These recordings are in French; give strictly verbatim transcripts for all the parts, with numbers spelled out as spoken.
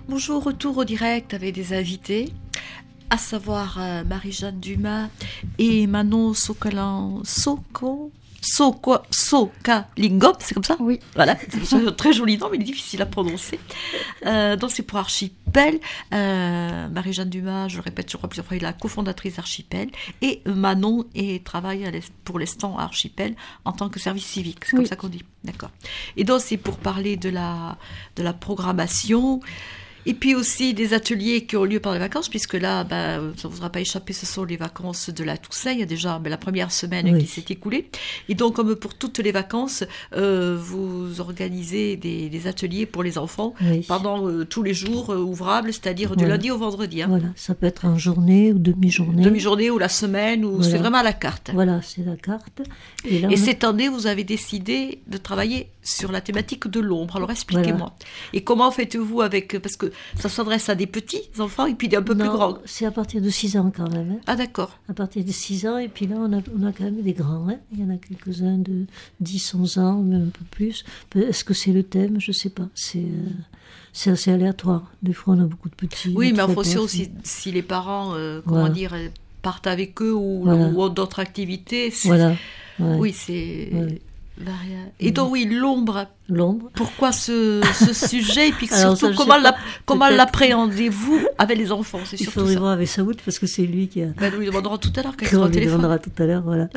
Bonjour, retour au direct avec des invités, à savoir euh, Marie-Jeanne Dumas et Manon Sokolan, Soko, Soko, Sokalingom, c'est comme ça ? Oui. Voilà, c'est un très joli nom, mais il est difficile à prononcer. Euh, donc c'est pour Archipel. Euh, Marie-Jeanne Dumas, je le répète, je crois plusieurs fois, est la cofondatrice d'Archipel. Et Manon est, travaille à pour l'instant à Archipel en tant que service civique, c'est oui. comme ça qu'on dit. D'accord. Et donc c'est pour parler de la, de la programmation. Et puis aussi des ateliers qui ont lieu pendant les vacances, puisque là, ben, ça ne vous aura pas échappé, ce sont les vacances de la Toussaint. Il y a déjà ben, la première semaine oui. qui s'est écoulée. Et donc, comme pour toutes les vacances, euh, vous organisez des, des ateliers pour les enfants oui. pendant euh, tous les jours euh, ouvrables, c'est-à-dire du voilà. lundi au vendredi. Hein. Voilà, ça peut être en journée ou demi-journée. Demi-journée ou la semaine, ou voilà. c'est vraiment à la carte. Voilà, c'est la carte. Et, là, Et cette a... année, vous avez décidé de travailler sur la thématique de l'ombre. Alors, expliquez-moi. Voilà. Et comment faites-vous avec... Parce que ça s'adresse à des petits enfants et puis des un peu non, plus grands. C'est à partir de six ans quand même. Hein. Ah d'accord. À partir de six ans, et puis là on a, on a quand même des grands. Hein. Il y en a quelques-uns de dix, onze ans, même un peu plus. Est-ce que c'est le thème ? Je ne sais pas. C'est, euh, c'est assez aléatoire. Des fois on a beaucoup de petits. Oui, mais en fonction aussi si les parents, euh, comment voilà. dire, partent avec eux ou, voilà. ou ont d'autres activités. C'est... Voilà. Ouais. Oui, c'est... Ouais. Et donc oui, l'ombre. L'ombre. Pourquoi ce, ce sujet et puis Alors, surtout ça, comment, la, comment l'appréhendez-vous avec les enfants, c'est surtout Il faudrait ça. voir avec Saoud parce que c'est lui qui a. Ben, nous lui demandera tout à l'heure quand il sera au téléphone. On lui demandera tout à l'heure, voilà.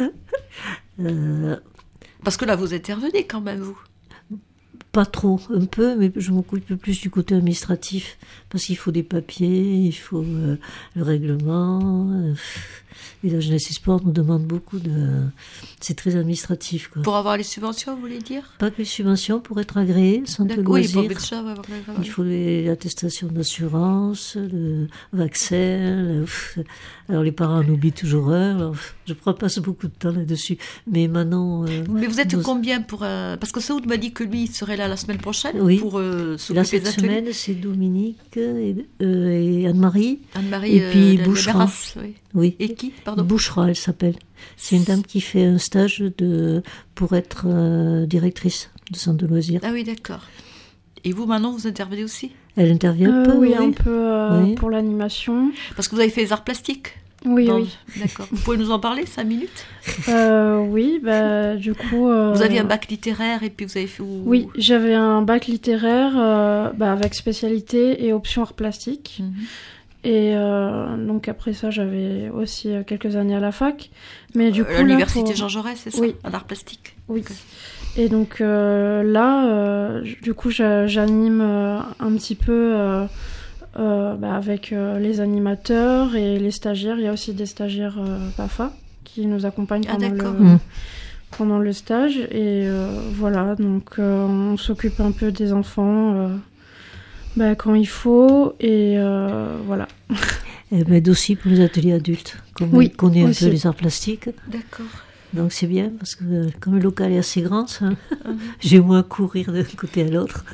euh... Parce que là, vous intervenez quand même, vous. Pas trop, un peu, mais je m'occupe plus du côté administratif parce qu'il faut des papiers, il faut euh, le règlement. Euh, et la jeunesse et sport nous demande beaucoup de. C'est très administratif, quoi. Pour avoir les subventions, vous voulez dire ? Pas que les subventions, pour être agréé, centre de loisirs. Oui, pour ça, ouais, ouais, il faut les, l'attestation d'assurance, le vaccin. Le... Alors les parents en oublient toujours un. Alors, je ne passe beaucoup de temps là-dessus. Mais maintenant. Euh, mais vous êtes nos... combien pour. Euh... Parce que Saoud m'a dit que lui, il serait là la semaine prochaine oui. pour euh, s'occuper là, cette des ateliers. semaine, c'est Dominique et, euh, et Anne-Marie. Anne-Marie et puis euh, Bouchera. Oui. oui. Et qui, pardon ? Bouchera, elle s'appelle. C'est une dame qui fait un stage de, pour être euh, directrice de centre de loisirs. Ah oui, d'accord. Et vous, maintenant, vous intervenez aussi ? Elle intervient un euh, peu, oui. Oui, un peu euh, oui. pour l'animation. Parce que vous avez fait les arts plastiques ? Oui, Dans... oui. D'accord. Vous pouvez nous en parler, cinq minutes ? euh, Oui, bah, du coup... Euh... Vous aviez un bac littéraire et puis vous avez fait... Où... Oui, j'avais un bac littéraire euh, bah, avec spécialité et option arts plastiques. Mm-hmm. Et euh, donc après ça, j'avais aussi quelques années à la fac. Mais du coup, euh, l'université pour... Jean Jaurès, c'est ça ? Oui. À l'art plastique ? Oui. Okay. Et donc euh, là, euh, du coup, j'anime euh, un petit peu euh, euh, bah, avec euh, les animateurs et les stagiaires. Il y a aussi des stagiaires euh, P A F A qui nous accompagnent pendant, ah, le, mmh. pendant le stage. Et euh, voilà, donc euh, on s'occupe un peu des enfants euh, bah, quand il faut. Et euh, voilà. Et ben aussi pour les ateliers adultes, comme oui, on connaît un aussi. peu les arts plastiques. D'accord. Donc c'est bien, parce que comme le local est assez grand, ça, mmh. j'ai moins à courir d'un côté à l'autre.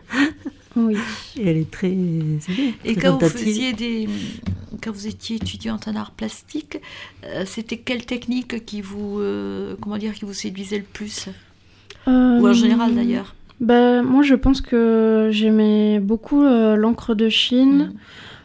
Oui. Et elle est très... C'est bien, Et très quand vous faisiez des... Quand vous étiez étudiante en arts plastiques, euh, c'était quelle technique qui vous... Euh, comment dire, qui vous séduisait le plus euh, Ou en général d'ailleurs ben, moi je pense que j'aimais beaucoup euh, l'encre de Chine. Mmh.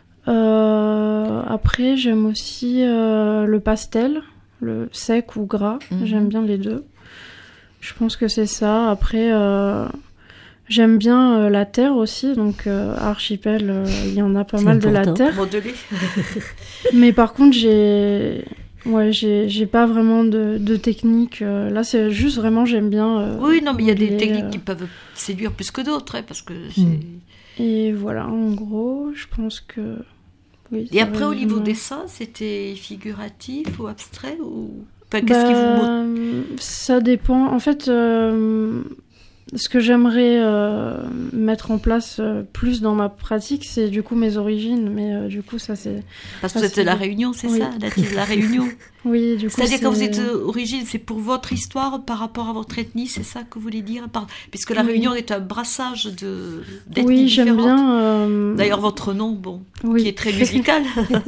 Euh, après j'aime aussi euh, le pastel. Le sec ou gras, mmh. j'aime bien les deux. Je pense que c'est ça. Après, euh, j'aime bien euh, la terre aussi, donc euh, à Archipel, euh, il y en a pas c'est mal important. De la terre. Modelé. Mais par contre, j'ai, ouais, j'ai, j'ai pas vraiment de, de technique. Euh, là, c'est juste vraiment, j'aime bien. Euh, oui, non, mais il y a des modeler, techniques euh... qui peuvent séduire plus que d'autres, hein, parce que c'est. Mmh. Et voilà, en gros, je pense que. Oui, et après, au niveau bien. dessin, c'était figuratif ou abstrait ou... Enfin, bah, qu'est-ce qui vous... Ça dépend. En fait, euh, ce que j'aimerais euh, mettre en place euh, plus dans ma pratique, c'est du coup mes origines. Mais euh, du coup, ça c'est... Parce que vous êtes de la Réunion, c'est oui. ça, native de la Réunion. Oui, du coup, c'est-à-dire c'est... quand vous êtes origine, c'est pour votre histoire par rapport à votre ethnie, c'est ça que vous voulez dire par... Puisque la oui. Réunion est un brassage de d'ethnies oui, différentes. J'aime bien. Euh... D'ailleurs, votre nom, bon, oui. qui est très musical.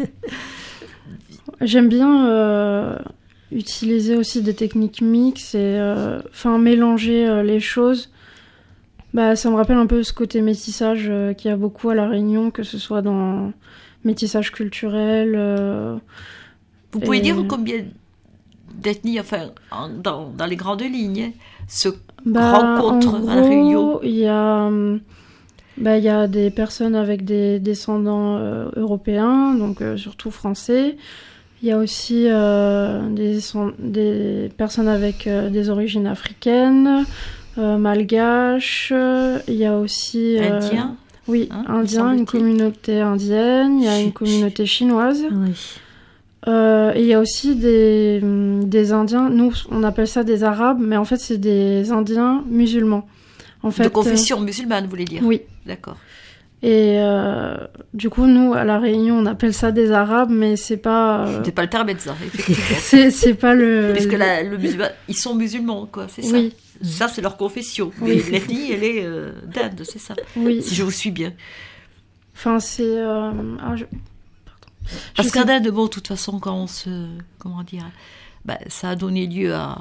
J'aime bien euh, utiliser aussi des techniques mixtes et, enfin, euh, mélanger euh, les choses. Bah, ça me rappelle un peu ce côté métissage euh, qu'il y a beaucoup à La Réunion, que ce soit dans métissage culturel. Euh, Vous pouvez et... dire combien d'ethnies, enfin, en, dans, dans les grandes lignes, se bah, rencontrent en à La Réunion? gros, il y a, bah, il y a des personnes avec des descendants euh, européens, donc euh, surtout français. Il y a aussi euh, des, des personnes avec euh, des origines africaines, euh, malgaches. Il y a aussi... Euh, Indiens? Oui, Hein, indiens, une communauté indienne. Il y a une communauté chinoise. Oui. Euh, et il y a aussi des, des Indiens. Nous, on appelle ça des Arabes, mais en fait, c'est des Indiens musulmans. En fait, de confession euh, musulmane, vous voulez dire? Oui. D'accord. Et euh, du coup, nous, à La Réunion, on appelle ça des Arabes, mais c'est pas... Euh... C'est pas le terme ça, effectivement. c'est, c'est pas le... Puisque la, le musulman, ils sont musulmans, quoi, c'est ça? Oui. Ça, c'est leur confession. Oui. Mais l'ethnie, elle est euh, d'Inde, c'est ça? Oui. Si je vous suis bien. Enfin, c'est... Euh... Ah, je... Parce je qu'en sais... Inde, bon, de toute façon, quand on se... Comment dire? Bah, ça a donné lieu à...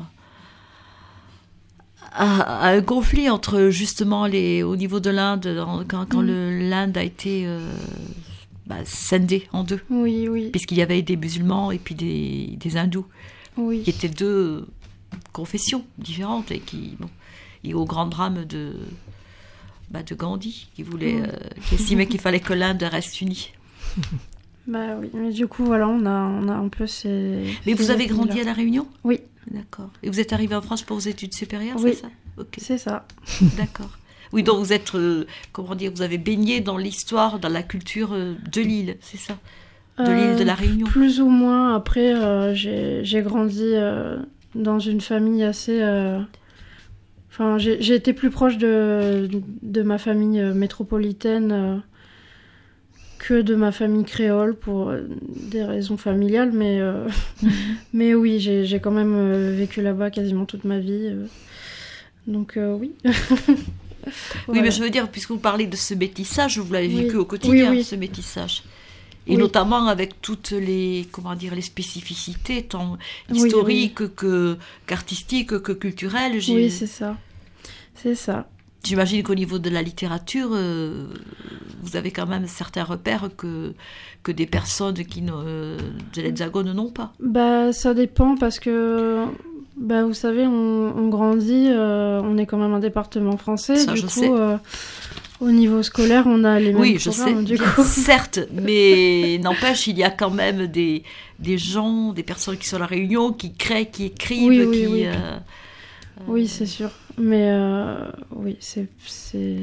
À, à un conflit entre justement les au niveau de l'Inde quand, quand mm. le, l'Inde a été euh, bah, scindée en deux, oui oui puisqu'il y avait des musulmans et puis des, des hindous, oui. qui étaient deux confessions différentes et qui bon, et au grand drame de bah, de Gandhi qui voulait mm. euh, qui estimait qu'il fallait que l'Inde reste unie. Bah oui, mais du coup voilà, on a on a un peu ces. Mais ces vous avez grandi là. À La Réunion? Oui. D'accord. Et vous êtes arrivé en France pour vos études supérieures, oui. c'est ça? Okay. C'est ça. D'accord. Oui, donc vous êtes, euh, comment dire, vous avez baigné dans l'histoire, dans la culture euh, de l'île, c'est ça? De euh, l'île de La Réunion? Plus ou moins. Après, euh, j'ai, j'ai grandi euh, dans une famille assez... Enfin, euh... j'ai, j'ai été plus proche de, de ma famille euh, métropolitaine euh, que de ma famille créole pour euh, des raisons familiales, mais, euh... mm-hmm. mais oui, j'ai, j'ai quand même euh, vécu là-bas quasiment toute ma vie. Euh... Donc euh, oui. Voilà. Oui, mais je veux dire, puisque vous parlez de ce métissage, vous l'avez vécu oui. au quotidien, oui, oui. ce métissage. Et oui. notamment avec toutes les, comment dire, les spécificités, tant historiques oui, oui. Que, qu'artistiques, que culturelles. J'ai... Oui, c'est ça. C'est ça. J'imagine qu'au niveau de la littérature, euh, vous avez quand même certains repères que, que des personnes qui euh, de l'Hexagone n'ont pas. Bah, ça dépend parce que... Bah, vous savez, on, on grandit, euh, on est quand même un département français. Ça, du je coup, sais. Euh, au niveau scolaire, on a les mêmes oui, programmes. Oui, je sais, du coup. Certes, mais n'empêche, il y a quand même des, des gens, des personnes qui sont à La Réunion, qui créent, qui écrivent, oui, oui, qui... Oui, euh, oui c'est sûr. Mais euh, oui, c'est, c'est...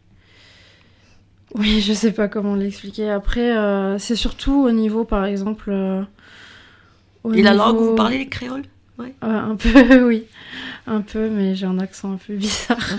Oui, je sais pas comment l'expliquer. Après, euh, c'est surtout au niveau, par exemple... Euh, au Et niveau... la langue, vous parlez les créoles? Ouais. Euh, un peu, oui. Un peu, mais j'ai un accent un peu bizarre.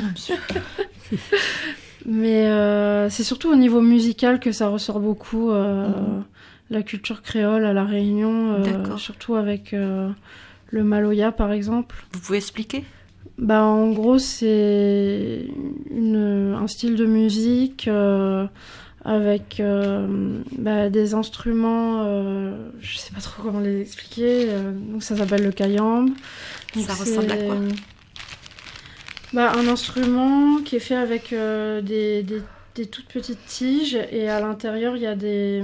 Mais euh, c'est surtout au niveau musical que ça ressort beaucoup. Euh, mmh. La culture créole à La Réunion, euh, surtout avec euh, le maloya, par exemple. Vous pouvez expliquer? Bah, en gros, c'est une, un style de musique... Euh, avec euh, bah, des instruments, euh, je sais pas trop comment les expliquer, euh, donc ça s'appelle le kayambe. Donc ça ressemble à quoi? Bah, un instrument qui est fait avec euh, des, des, des toutes petites tiges et à l'intérieur il y a des,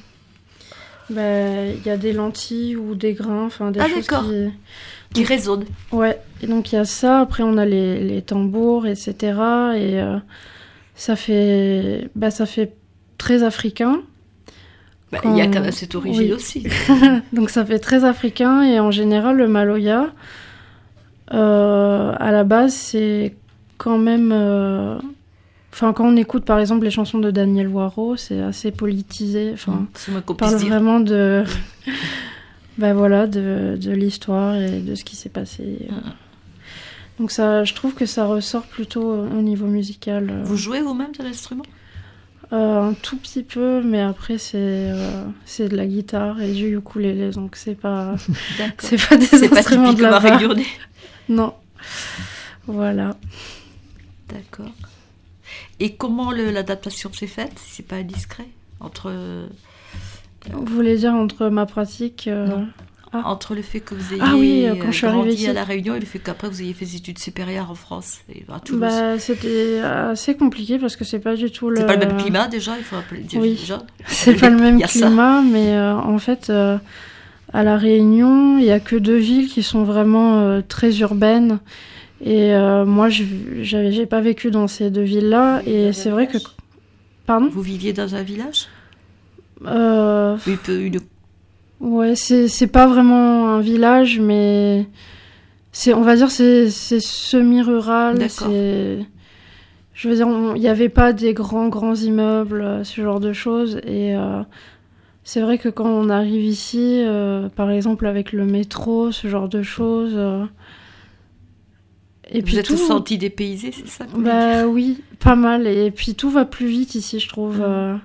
bah, y a des lentilles ou des grains, enfin des ah, choses d'accord. qui... qui donc, résonnent. Ouais, et donc il y a ça, après on a les, les tambours, et cetera. Et euh, ça fait... Bah, ça fait très africain. Bah, quand... Il y a quand même cette origine oui. aussi. Donc ça fait très africain et en général le maloya, euh, à la base c'est quand même... Euh... Enfin quand on écoute par exemple les chansons de Daniel Waro, c'est assez politisé. Enfin, mmh, on parle dire. vraiment de... ben voilà, de, de l'histoire et de ce qui s'est passé. Mmh. Donc ça, je trouve que ça ressort plutôt au niveau musical. Vous jouez vous-même de l'instrument? Euh, un tout petit peu, mais après c'est euh, c'est de la guitare et du ukulélé, donc c'est pas c'est pas des c'est instruments pas de la part. Non. Voilà. D'accord. Et comment le, l'adaptation s'est faite, si c'est pas indiscret, entre euh... Vous voulez dire entre ma pratique euh... Ah. Entre le fait que vous ayez Ah oui, quand je suis grandi arrivée ici. à La Réunion et le fait qu'après vous ayez fait des études supérieures en France et à Toulouse. Bah, c'était assez compliqué parce que c'est pas du tout le... C'est pas le même climat déjà, il faut rappeler dire Oui. déjà. C'est pas le même Il y a ça. climat, mais euh, en fait, euh, à La Réunion, il y a que deux villes qui sont vraiment euh, très urbaines. Et euh, moi, je j'avais j'ai pas vécu dans ces deux villes-là. Et c'est vrai que... Pardon Vous viviez dans un village euh, Oui, peu- une... Ouais, c'est c'est pas vraiment un village, mais c'est on va dire c'est c'est semi-rural. D'accord. C'est je veux dire, il n'y avait pas des grands grands immeubles, euh, ce genre de choses. Et euh, c'est vrai que quand on arrive ici, euh, par exemple avec le métro, ce genre de choses. euh, et Vous puis êtes tout. senti dépaysé, c'est ça que vous voulez Bah dire oui, pas mal. Et puis tout va plus vite ici, je trouve. euh,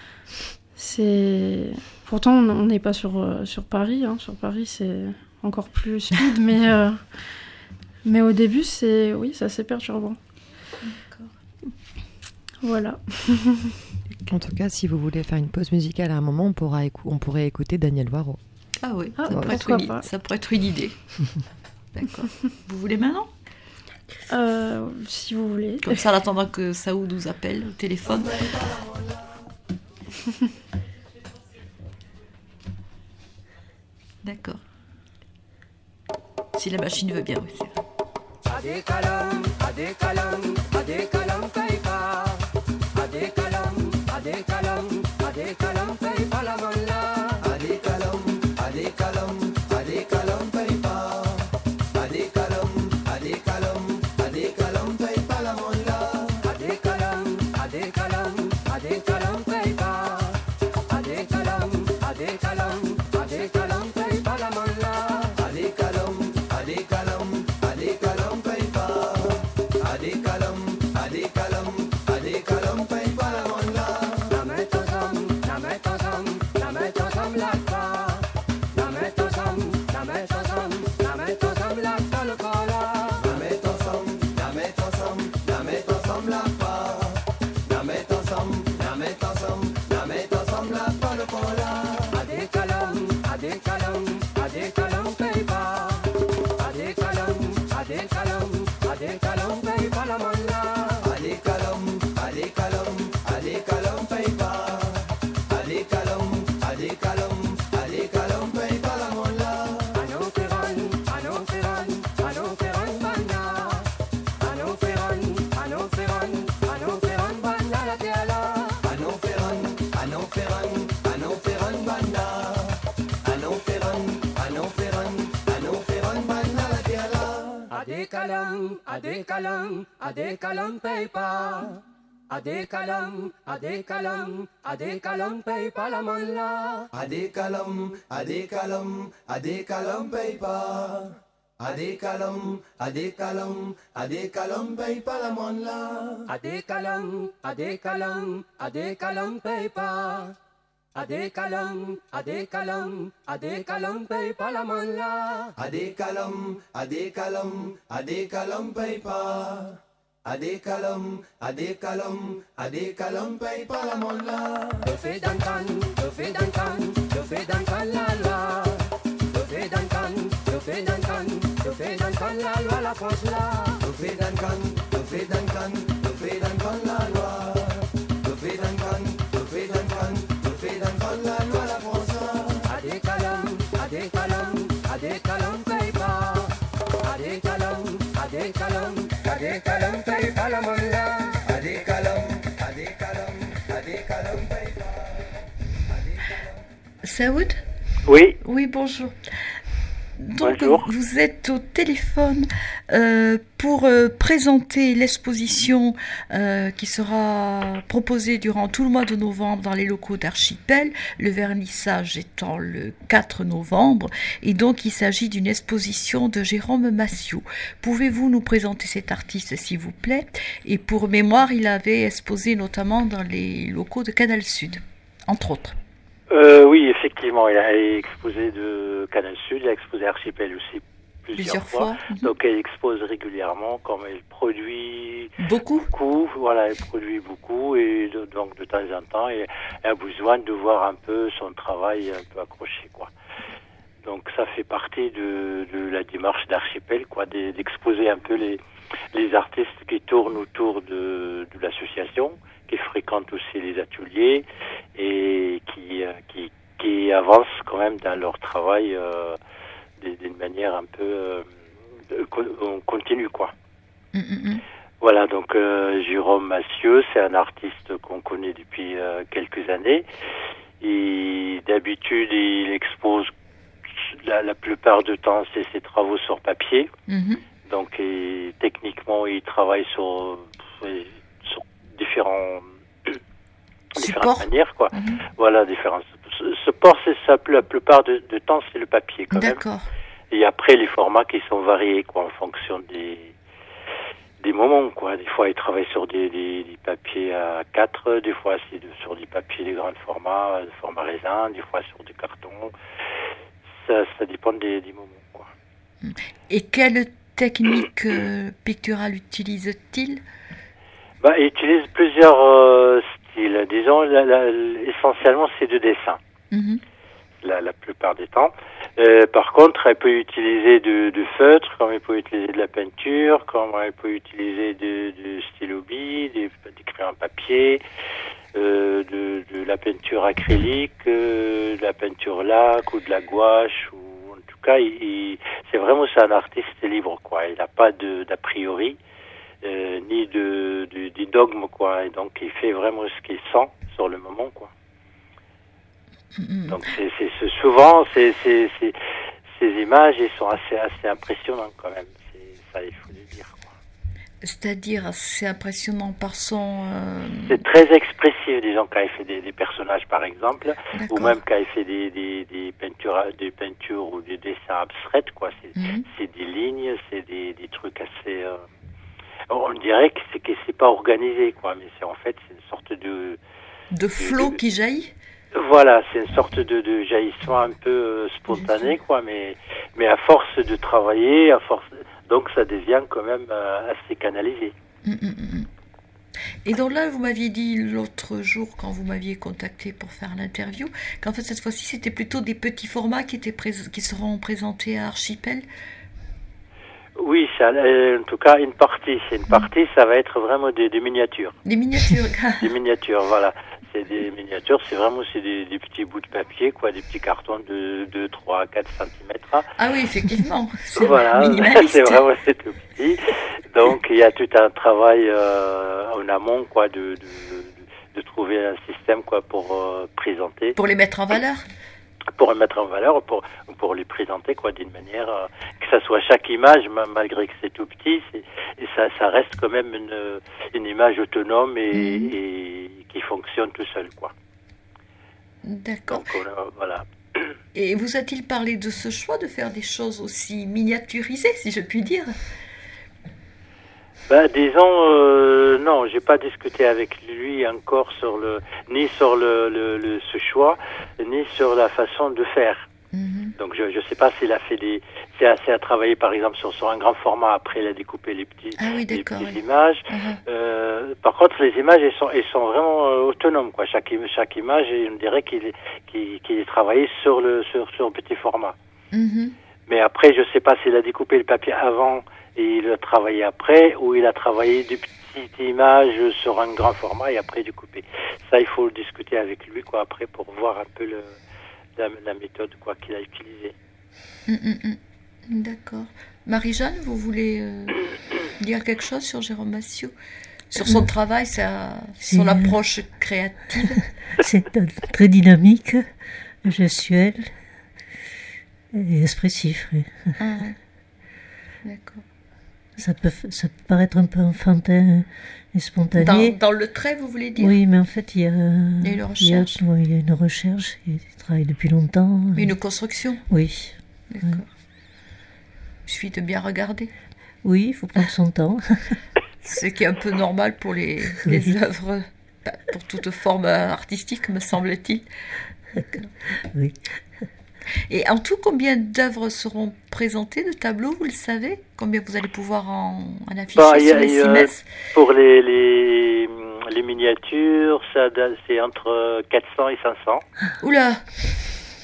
c'est pourtant on on n'est pas sur euh, sur Paris. Hein. Sur Paris, c'est encore plus speed, mais euh, mais au début, c'est oui, c'est assez perturbant. Voilà. En tout cas, si vous voulez faire une pause musicale à un moment, on, pourra écou- on pourrait écouter Daniel Varro. Ah oui, Ah, ça, pourrait être pourquoi une, pas. ça pourrait être une idée. D'accord. Vous voulez maintenant Euh, si vous voulez. Comme ça, en attendant que Saoud nous appelle au téléphone. D'accord. Si la machine veut bien, oui, c'est vrai. Adekalam, adekalam, adekalam paipa. Adekalam, adekalam, adekalam paipa la malla. Adekalam, adekalam, adekalam paipa. Adekalam, adekalam, adekalam paipa la malla. Adekalam, adekalam, adekalam paipa. Adekalam, adekalam, adekalam paipa la malla. Adekalam, adekalam, adekalam paipa. Adekalam, adekalam, adekalam paipa la malla. Nametosam, nametosam, nametosam lakpa. Nametosam, nametosam, nametosam lakpa lokola. Nametosam, nametosam, nametosam lakpa. Nametosam, nametosam, nametosam lakpa lokola. Adekalam, adekalam, adekalam paipa. Adekalam, adekalam, adekalam paipa la malla. Adekalam, adekalam, adekalam paipa. Adekalam, adekalam, adekalam paipa la malla. Anoferan, anoferan, anoferan banda. Anoferan, anoferan, anoferan banda la teala. Anoferan, anoferan, anoferan banda. Anoferan, anoferan, anoferan banda la teala. Adekalam, adekalam, adekalam paipa. Adekalam, adekalam, adekalam paipa la malla. Adekalam, adekalam, adekalam paipa. Adekalam, adekalam, adekalam paipa la malla. Adekalam, adekalam, adekalam paipa. Adekalam, adekalam, adekalam paipa la malla. Adekalam, adekalam, adekalam paipa. Adekalam, adekalam, adekalam paipa la malla. Dofe dankan, dofe dankan, dofe dankan la loi. Dofe dankan, dofe dankan, dofe dankan la loi la France la. Dofe dankan, dofe dankan, dofe dankan la loi. Dofe dankan, dofe dankan, dofe dankan la loi la France. Adekalam, adekalam, adekalam paipa. Adekalam, adekalam, adekalam paipa la malla. Adekalam, adekalam, adekalam paipa. Saoud Oui, Oui, bonjour. Donc, Bonjour. vous êtes au téléphone euh, pour euh, présenter l'exposition euh, qui sera proposée durant tout le mois de novembre dans les locaux d'Archipel, le vernissage étant le quatre novembre. Et donc, il s'agit d'une exposition de Jérôme Massiot. Pouvez-vous nous présenter cet artiste, s'il vous plaît? Et pour mémoire, il avait exposé notamment dans les locaux de Canal Sud, entre autres. euh, oui, effectivement, il a exposé de Canal Sud, il a exposé Archipel aussi plusieurs, Plusieurs fois. Mhm. Donc elle expose régulièrement, comme elle produit Beaucoup. beaucoup, voilà, elle produit beaucoup et de- donc de temps en temps, elle a besoin de voir un peu son travail un peu accroché, quoi. Donc ça fait partie de, de la démarche d'Archipel, quoi, d'exposer un peu les, les artistes qui tournent autour de, de l'association, qui fréquentent aussi les ateliers et qui, qui, qui avancent quand même dans leur travail euh, d'une manière un peu euh, continue, quoi. Mm-hmm. Voilà, donc euh, Jérôme Massieu, c'est un artiste qu'on connaît depuis euh, quelques années. Et d'habitude, il expose la, la plupart du temps c'est ses travaux sur papier. Mm-hmm. Donc, et, techniquement, il travaille sur, sur différents, différentes manières, quoi. Mm-hmm. Voilà, différents supports. C'est ça, la plupart du temps, c'est le papier, quand D'accord. même. Et après, les formats qui sont variés, quoi, en fonction des des moments, quoi. Des fois, il travaille sur des, des, des papiers à quatre, des fois, c'est de, sur des papiers de grand format, de format raisin, des fois sur du carton. Ça, ça dépend des, des moments, quoi. Et quelle technique euh, picturale utilise-t-il? Bah, il utilise plusieurs euh, styles. Disons, la, la, essentiellement, c'est du dessin. Mm-hmm. La, la plupart du temps. Euh, par contre, elle peut utiliser de, de feutre, comme elle peut utiliser de la peinture, comme elle peut utiliser de, de stylo bille, des, des crayons papier, euh, de, de la peinture acrylique, euh, de la peinture lac ou de la gouache. Ou, en tout cas, il, il, c'est vraiment c'est un artiste libre, quoi. Il n'a pas de, d'a priori, euh, ni de, de, de dogme, quoi. Et donc, il fait vraiment ce qu'il sent sur le moment, quoi. Donc c'est, c'est, c'est souvent c'est, c'est, c'est, ces images elles sont assez assez impressionnantes quand même. C'est, ça il faut le dire, quoi. C'est-à-dire c'est impressionnant par son. Euh... C'est très expressif, disons quand il fait des, des personnages par exemple, D'accord. ou même quand il fait des, des, des peintures des peintures ou des dessins abstraits, quoi. C'est, mm-hmm. c'est des lignes, c'est des, des trucs assez. Euh... On dirait que c'est que c'est pas organisé, quoi, mais c'est en fait c'est une sorte de de flot de... qui jaillit. Voilà, c'est une sorte de, de jaillissement un peu euh, spontané, quoi, mais, mais à force de travailler, à force, donc ça devient quand même euh, assez canalisé. Mmh, mmh. Et donc là, vous m'aviez dit l'autre jour, quand vous m'aviez contacté pour faire l'interview, qu'en fait cette fois-ci, c'était plutôt des petits formats qui, étaient pré- qui seront présentés à Archipel. Oui, ça, en tout cas, une partie. C'est une partie, ça va être vraiment des, des miniatures. Des miniatures. Des miniatures, voilà. C'est des miniatures, c'est vraiment c'est des, des petits bouts de papier, quoi, des petits cartons de deux, trois, quatre centimètres. Ah oui, effectivement. C'est voilà, minimaliste. C'est vraiment c'est tout petit. Donc il y a tout un travail euh, en amont, quoi, de, de, de, de trouver un système, quoi, pour euh, présenter. Pour les mettre en valeur. Pour les mettre en valeur, pour pour les présenter, quoi, d'une manière euh, que ça soit chaque image, malgré que c'est tout petit, c'est, et ça ça reste quand même une une image autonome et, mmh. et qui fonctionne tout seul, quoi. D'accord. Donc, euh, voilà. Et vous a-t-il parlé de ce choix de faire des choses aussi miniaturisées, si je puis dire? Ben, disons, euh, non, j'ai pas discuté avec lui encore sur le, ni sur le, le, le ce choix, ni sur la façon de faire. Mm-hmm. Donc je je sais pas s'il a fait des, c'est assez à travailler par exemple sur sur un grand format. Après il a découpé les petits, ah oui, les petites oui. images. Uh-huh. Euh, par contre les images elles sont elles sont vraiment euh, autonomes, quoi. Chaque chaque image, on dirait qu'il qu'il qu'il est travaillé sur le sur sur un petit format. Mm-hmm. Mais après je sais pas s'il a découpé le papier avant et il a travaillé après, ou il a travaillé des petites images sur un grand format et après découpé. Ça il faut le discuter avec lui, quoi, après pour voir un peu le La, la méthode, quoi, qu'il a utilisée. Mmh, mmh, d'accord. Marie-Jeanne, vous voulez euh, dire quelque chose sur Jérôme Massieu, sur son travail, sa, son approche créative? C'est très dynamique, gestuel et expressif. Oui. Ah, d'accord. Ça peut, ça peut paraître un peu enfantin et spontané. Dans, dans le trait, vous voulez dire? Oui, mais en fait, il y a, il y a une recherche. Il y a, oui, il y a une recherche, il travaille depuis longtemps. Mais une construction? Oui. D'accord. Oui. Il suffit de bien regarder. Oui, il faut prendre son temps. Ce qui est un peu normal pour les, les oui. œuvres, pour toute forme artistique, me semble-t-il. D'accord. Oui. Et en tout, combien d'œuvres seront présentées, de tableaux, vous le savez? Combien vous allez pouvoir en, en afficher bah, sur a, les CIMES? Pour les, les, les miniatures, ça, c'est entre quatre cents et cinq cents. Oula!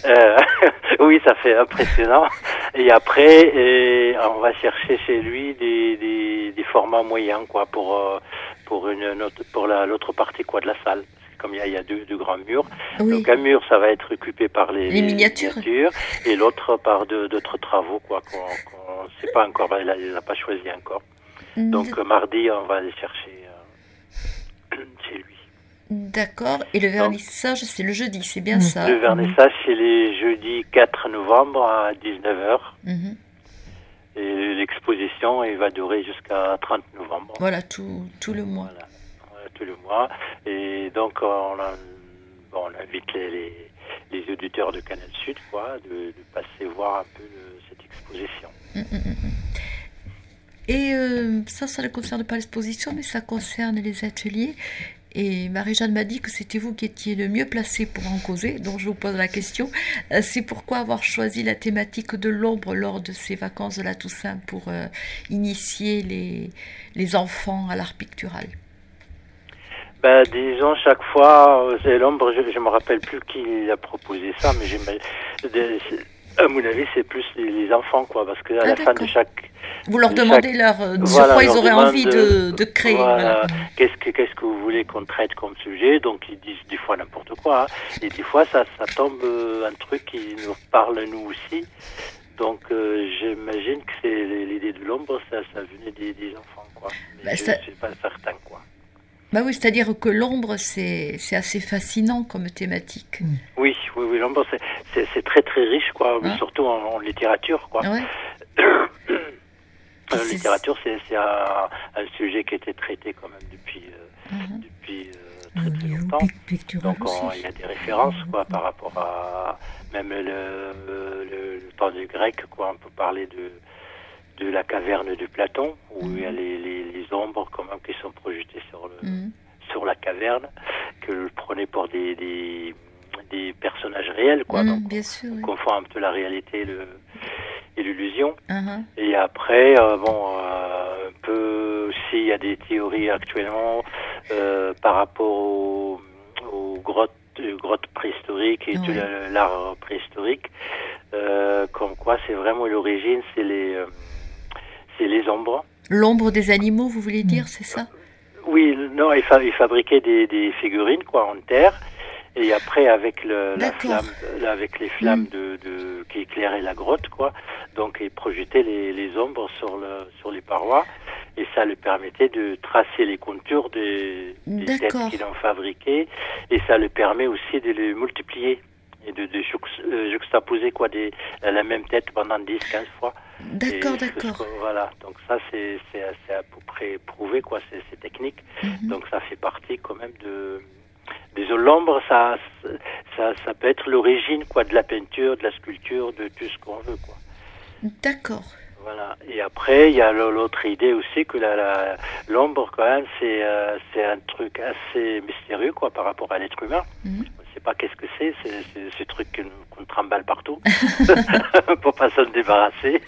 Euh, oui, ça fait impressionnant. Et après, et on va chercher chez lui des, des, des formats moyens, quoi, pour euh, pour une autre, pour la l'autre partie, quoi, de la salle. Comme il y a, il y a deux, deux grands murs. Oui. Donc un mur, ça va être occupé par les, Les miniatures. miniatures, et l'autre par de- d'autres travaux, quoi, qu'on qu'on sait pas encore. Il a, il a pas choisi encore. Donc euh, mardi, on va aller chercher euh, chez lui. D'accord. Et le vernissage, c'est le jeudi, c'est bien ça. Le vernissage, c'est les jeudis quatre novembre à dix-neuf heures. Mhm. Et l'exposition, elle va durer jusqu'à trente novembre. Voilà, tout, tout le mois. Voilà, Voilà, tout le mois. Et donc, on, a- bon, on invite les, les, les auditeurs de Canal Sud, quoi, de, de passer voir un peu le- cette exposition. Mm, mm, mm. Et euh, ça, ça ne concerne pas l'exposition, mais ça concerne les ateliers. Et Marie-Jeanne m'a dit que c'était vous qui étiez le mieux placé pour en causer, donc je vous pose la question. Euh, c'est pourquoi avoir choisi la thématique de l'ombre lors de ces vacances de la Toussaint pour euh, initier les, les enfants à l'art pictural? Ben, disons, chaque fois, euh, c'est l'ombre, je ne me rappelle plus qui a proposé ça, mais j'aime- de- c'est- à mon avis, c'est plus les, les enfants, quoi, parce qu'à Ah, la fin de d'accord. chaque... Vous leur de demandez chaque- leur, euh, sur Voilà, quoi ils leur auraient demande envie de, de créer. Voilà, voilà. qu'est-ce que qu'est-ce que vous voulez qu'on traite comme sujet? Donc ils disent des fois n'importe quoi, hein. Et des fois ça ça tombe euh, un truc qui nous parle nous aussi. Donc euh, j'imagine que c'est l'idée de l'ombre, ça ça venait des, des enfants, quoi. Mais Bah, je ça- suis pas certain, quoi. Bah oui, c'est-à-dire que l'ombre, c'est c'est assez fascinant comme thématique. Oui, oui, oui, l'ombre c'est c'est c'est très très riche, quoi, mais Hein? surtout en, en littérature, quoi. Ouais. En C'est- littérature, c'est c'est un, un sujet qui a été traité quand même depuis euh, Mhm. depuis euh, Au très très niveau longtemps. pic- pictural Donc on- il aussi. y a des références, quoi, par rapport à même le, le, le temps du grec, quoi. On peut parler de de la caverne de Platon, où il y a les, les, les ombres quand même qui sont projetées sur le Mhm. sur la caverne, que je prenais pour des des, des personnages réels, quoi. Mhm, Donc bien sûr. on Oui. confond un peu la réalité et le et l'illusion. Mhm. Et après, euh, bon, euh, un peu aussi, il y a des théories actuellement euh, par rapport aux, aux grottes, euh, grottes préhistoriques et Ouais. tout la- l'art préhistorique, euh, comme quoi c'est vraiment l'origine, c'est les, euh, c'est les ombres. L'ombre des animaux, vous voulez dire, c'est ça? Oui, non, ils, fa- ils fabriquaient des, des figurines, quoi, en terre. Et après, avec le, la D'accord. flamme, euh, avec les flammes de, de, qui éclairaient la grotte, quoi. Donc, ils projetaient les, les ombres sur le, sur les parois, et ça leur permettait de tracer les contours des, des têtes D'accord. qu'ils ont fabriquées, et ça leur permet aussi de les multiplier et de, de juxt- euh, juxtaposer, quoi, des, la même tête pendant dix, quinze fois. D'accord, Et d'accord. jusqu'au- Voilà, donc ça c'est c'est c'est à peu près prouvé, quoi, ces ces techniques. Mhm. Donc ça fait partie quand même de des l'ombre, ça ça ça peut être l'origine, quoi, de la peinture, de la sculpture, de tout ce qu'on veut, quoi. D'accord. Voilà. Et après il y a le- l'autre idée aussi que la la- l'ombre quand même c'est euh, c'est un truc assez mystérieux, quoi, par rapport à l'être humain. Mhm. On ne sait pas qu'est-ce que c'est, c'est c'est ce truc qu'on qu'on trimballe partout pour pas s'en débarrasser.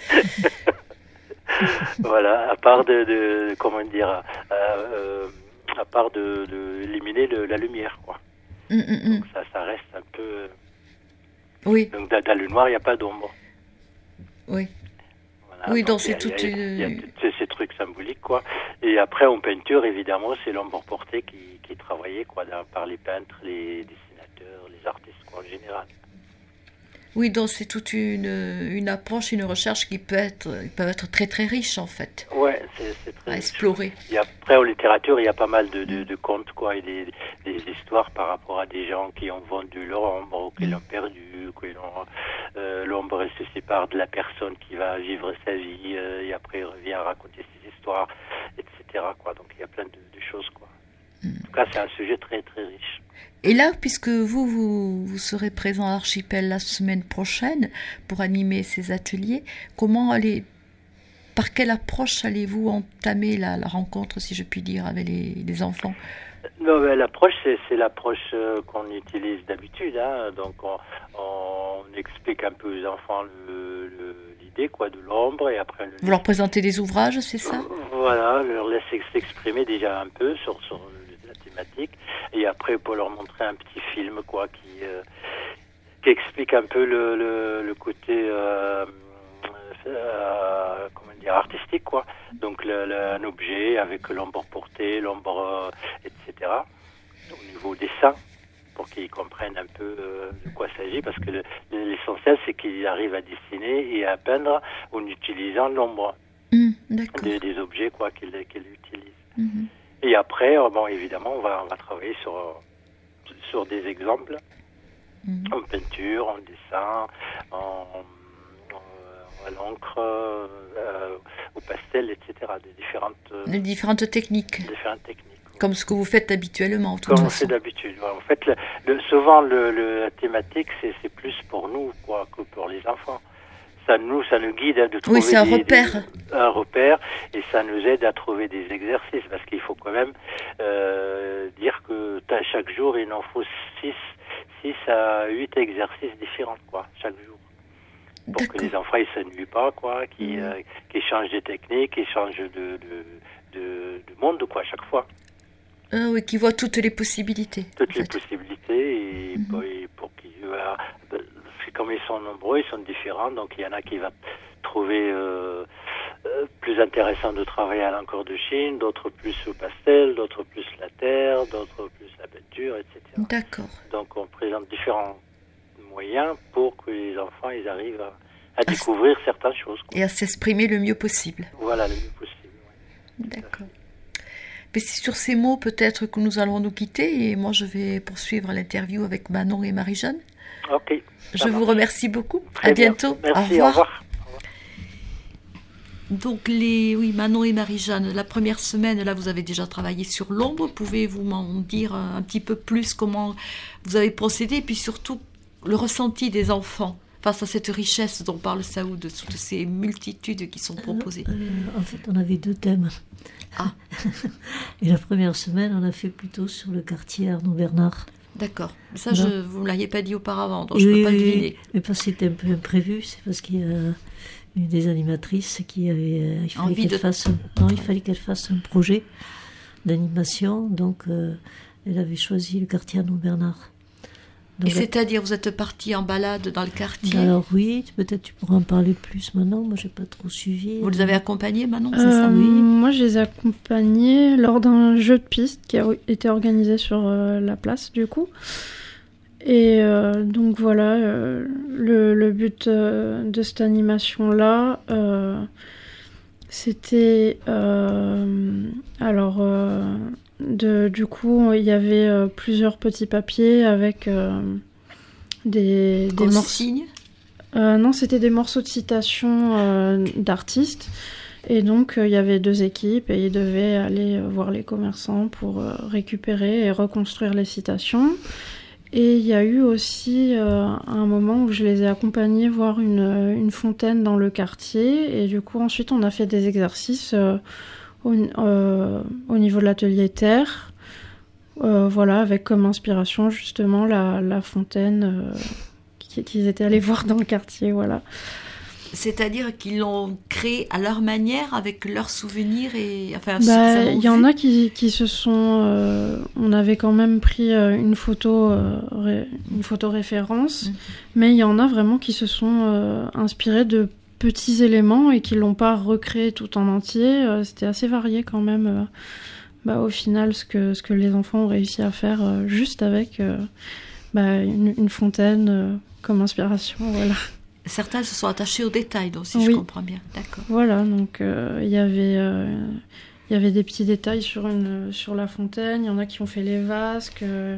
Voilà, à part de, de comment dire, euh, euh, à part de, de éliminer le- la lumière, quoi. Mm, mm, mm. Donc ça, ça reste un peu. Oui, Donc dans, dans le noir, il n'y a pas d'ombre. oui. Voilà, Oui, donc il y a- c'est toute il y a- il y a une- tous ces, ces trucs symboliques, quoi. Et après, en peinture, évidemment, c'est l'ombre portée qui, qui est travaillée, quoi, dans- par les peintres, les dessinateurs, les artistes, quoi, en général. Oui, donc c'est toute une, une approche, une recherche qui peut être, qui peut être très très riche en fait, Ouais, c'est c'est très. à explorer. Et après, en littérature, il y a pas mal de, de, de contes, quoi, et des, des histoires par rapport à des gens qui ont vendu leur ombre, ou qui l'ont perdu, qui l'ont, euh, l'ombre, elle se sépare de la personne qui va vivre sa vie, euh, et après, il revient à raconter ses histoires, et cetera, quoi. Donc, il y a plein de, de choses, quoi. En tout cas, c'est un sujet très, très riche. Et là, puisque vous, vous, vous serez présent à l'Archipel la semaine prochaine pour animer ces ateliers, comment allez, par quelle approche allez-vous entamer la, la rencontre, si je puis dire, avec les, les enfants? Non, mais l'approche, c'est, c'est l'approche euh, qu'on utilise d'habitude, hein. Donc, on, on explique un peu aux enfants le, le, l'idée, quoi, de l'ombre, et après... Le Vous leur présentez des ouvrages, c'est ça? Voilà, leur laisser s'exprimer déjà un peu sur, sur la thématique, et après pour leur montrer un petit film, quoi, qui euh, qui explique un peu le, le, le côté euh, euh, comment dire, artistique, quoi. Donc le, le, un objet avec l'ombre portée, l'ombre, euh, et cetera. Au niveau dessin, pour qu'ils comprennent un peu euh, de quoi il s'agit, parce que le, l'essentiel, c'est qu'ils arrivent à dessiner et à peindre en utilisant l'ombre Mmh, d'accord. des, des objets, quoi, qu'ils, qu'ils utilisent. Mmh. Et après, euh, bon, évidemment, on va, on va travailler sur, sur des exemples, Mmh. en peinture, en dessin, en, en, à l'encre, euh, au pastel, et cetera. Des différentes, euh, Les différentes techniques, différentes techniques. Oui. comme ce que vous faites habituellement, en toute Comme on façon. fait d'habitude. Ouais. En fait, le, le, souvent, le, le, la thématique, c'est, c'est plus pour nous, quoi, que pour les enfants. Ça nous, ça nous guide à de trouver Oui, c'est un des, repère. Des, un repère, et ça nous aide à trouver des exercices, parce qu'il faut quand même euh, dire que chaque jour, il en faut six, six à huit exercices différents, quoi, chaque jour. Pour D'accord. que les enfants, ils s'ennuient pas, quoi, qu'ils, Mmh. euh, qu'ils changent de technique, qu'ils changent de, de, de, de monde, quoi, à chaque fois. Ah oui, qui voit toutes les possibilités. Toutes en les fait. possibilités, et, Mhm. pour, et pour qu'ils, voilà, comme ils sont nombreux, ils sont différents, donc il y en a qui va trouver euh, euh, plus intéressant de travailler à l'encre de Chine, d'autres plus au pastel, d'autres plus la terre, d'autres plus la peinture, et cetera. D'accord. Donc on présente différents moyens pour que les enfants ils arrivent à, à Ah, découvrir certaines choses, quoi. Et à s'exprimer le mieux possible. Voilà, le mieux possible. Ouais. D'accord. Mais c'est sur ces mots peut-être que nous allons nous quitter et moi je vais poursuivre l'interview avec Manon et Marie-Jeanne. Ok. Je vous remercie beaucoup. Très à bien. bientôt. Merci, au revoir. Au revoir. Donc les oui Manon et Marie-Jeanne, la première semaine là vous avez déjà travaillé sur l'ombre. Pouvez-vous m'en dire un petit peu plus comment vous avez procédé et puis surtout le ressenti des enfants face à cette richesse dont parle Saoud, de toutes ces multitudes qui sont proposées. Euh, en fait, on avait deux thèmes. Ah. Et la première semaine, on a fait plutôt sur le quartier Arnaud Bernard. D'accord. Ça, Non. je, vous ne l'aviez pas dit auparavant, donc je ne Oui, peux pas oui, deviner. oui. Mais parce que c'était un peu imprévu, c'est parce qu'il y a une des animatrices qui avait, euh, il fallait Envie qu'elle de- fasse, un- non, il fallait qu'elle fasse un projet d'animation, donc euh, elle avait choisi le quartier Arnaud Bernard. Et Donc, c'est-à-dire, vous êtes parti en balade dans le quartier. alors oui, peut-être tu pourras en parler plus maintenant. Moi, j'ai pas trop suivi. Vous les avez accompagnés, Manon, c'est Euh, ça? oui. Moi, je les ai accompagnés lors d'un jeu de piste qui a été organisé sur euh, la place, du coup. Et euh, donc voilà, euh, le, le but euh, de cette animation-là, euh, c'était... euh, alors, euh, de, du coup, il y avait euh, plusieurs petits papiers avec euh, des, des morceaux... Consigne. Euh, non, c'était des morceaux de citation euh, d'artistes. Et donc, euh, il y avait deux équipes et ils devaient aller euh, voir les commerçants pour euh, récupérer et reconstruire les citations. Et il y a eu aussi euh, un moment où je les ai accompagnés voir une, une fontaine dans le quartier. Et du coup, ensuite, on a fait des exercices euh, au, euh, au niveau de l'atelier terre. Euh, voilà, avec comme inspiration justement la, la fontaine euh, qu'ils étaient allés voir dans le quartier, voilà. C'est-à-dire qu'ils l'ont créé à leur manière, avec leurs souvenirs et... Enfin, Bah, il y en a qui, qui se sont... Euh, on avait quand même pris euh, une photo, euh, ré, une photo référence, mmh. mais il y en a vraiment qui se sont euh, inspirés de petits éléments et qui l'ont pas recréé tout en entier. Euh, c'était assez varié quand même, euh, bah, au final, ce que, ce que les enfants ont réussi à faire euh, juste avec euh, bah, une, une fontaine euh, comme inspiration, voilà. Certains se sont attachés aux détails, donc si oui. je comprends bien. D'accord. Voilà, donc il euh, y avait euh, il y avait des petits détails sur une sur la fontaine. Il y en a qui ont fait les vases. Que...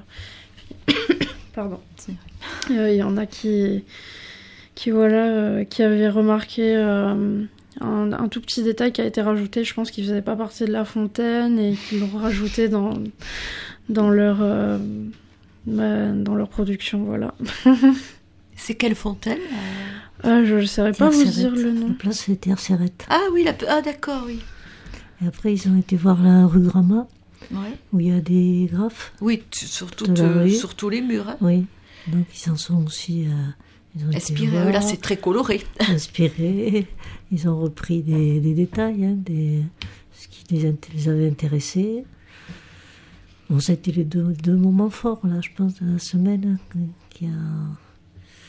Pardon. Il euh, y en a qui qui voilà euh, qui avaient remarqué euh, un, un tout petit détail qui a été rajouté. Je pense qu'ils faisaient pas partie de la fontaine et qu'ils l'ont rajouté dans dans leur euh, bah, dans leur production. Voilà. C'est quelle fontaine? Ah, je ne saurais pas vous dire le nom. La place, c'est Terre Serrette. Ah oui, la... ah, d'accord, oui. Et après, ils ont été voir la rue Gramma, ouais. où il y a des graphes. Oui, tu, sur, tout, euh, sur tous les murs. Hein. Oui, donc ils en sont aussi... Euh, ils ont inspirés, voir, là c'est très coloré. Inspirés, ils ont repris des, des détails, hein, des, ce qui les, les avait intéressés. Bon, ça a été les deux, deux moments forts, là, je pense, de la semaine, hein, qui a...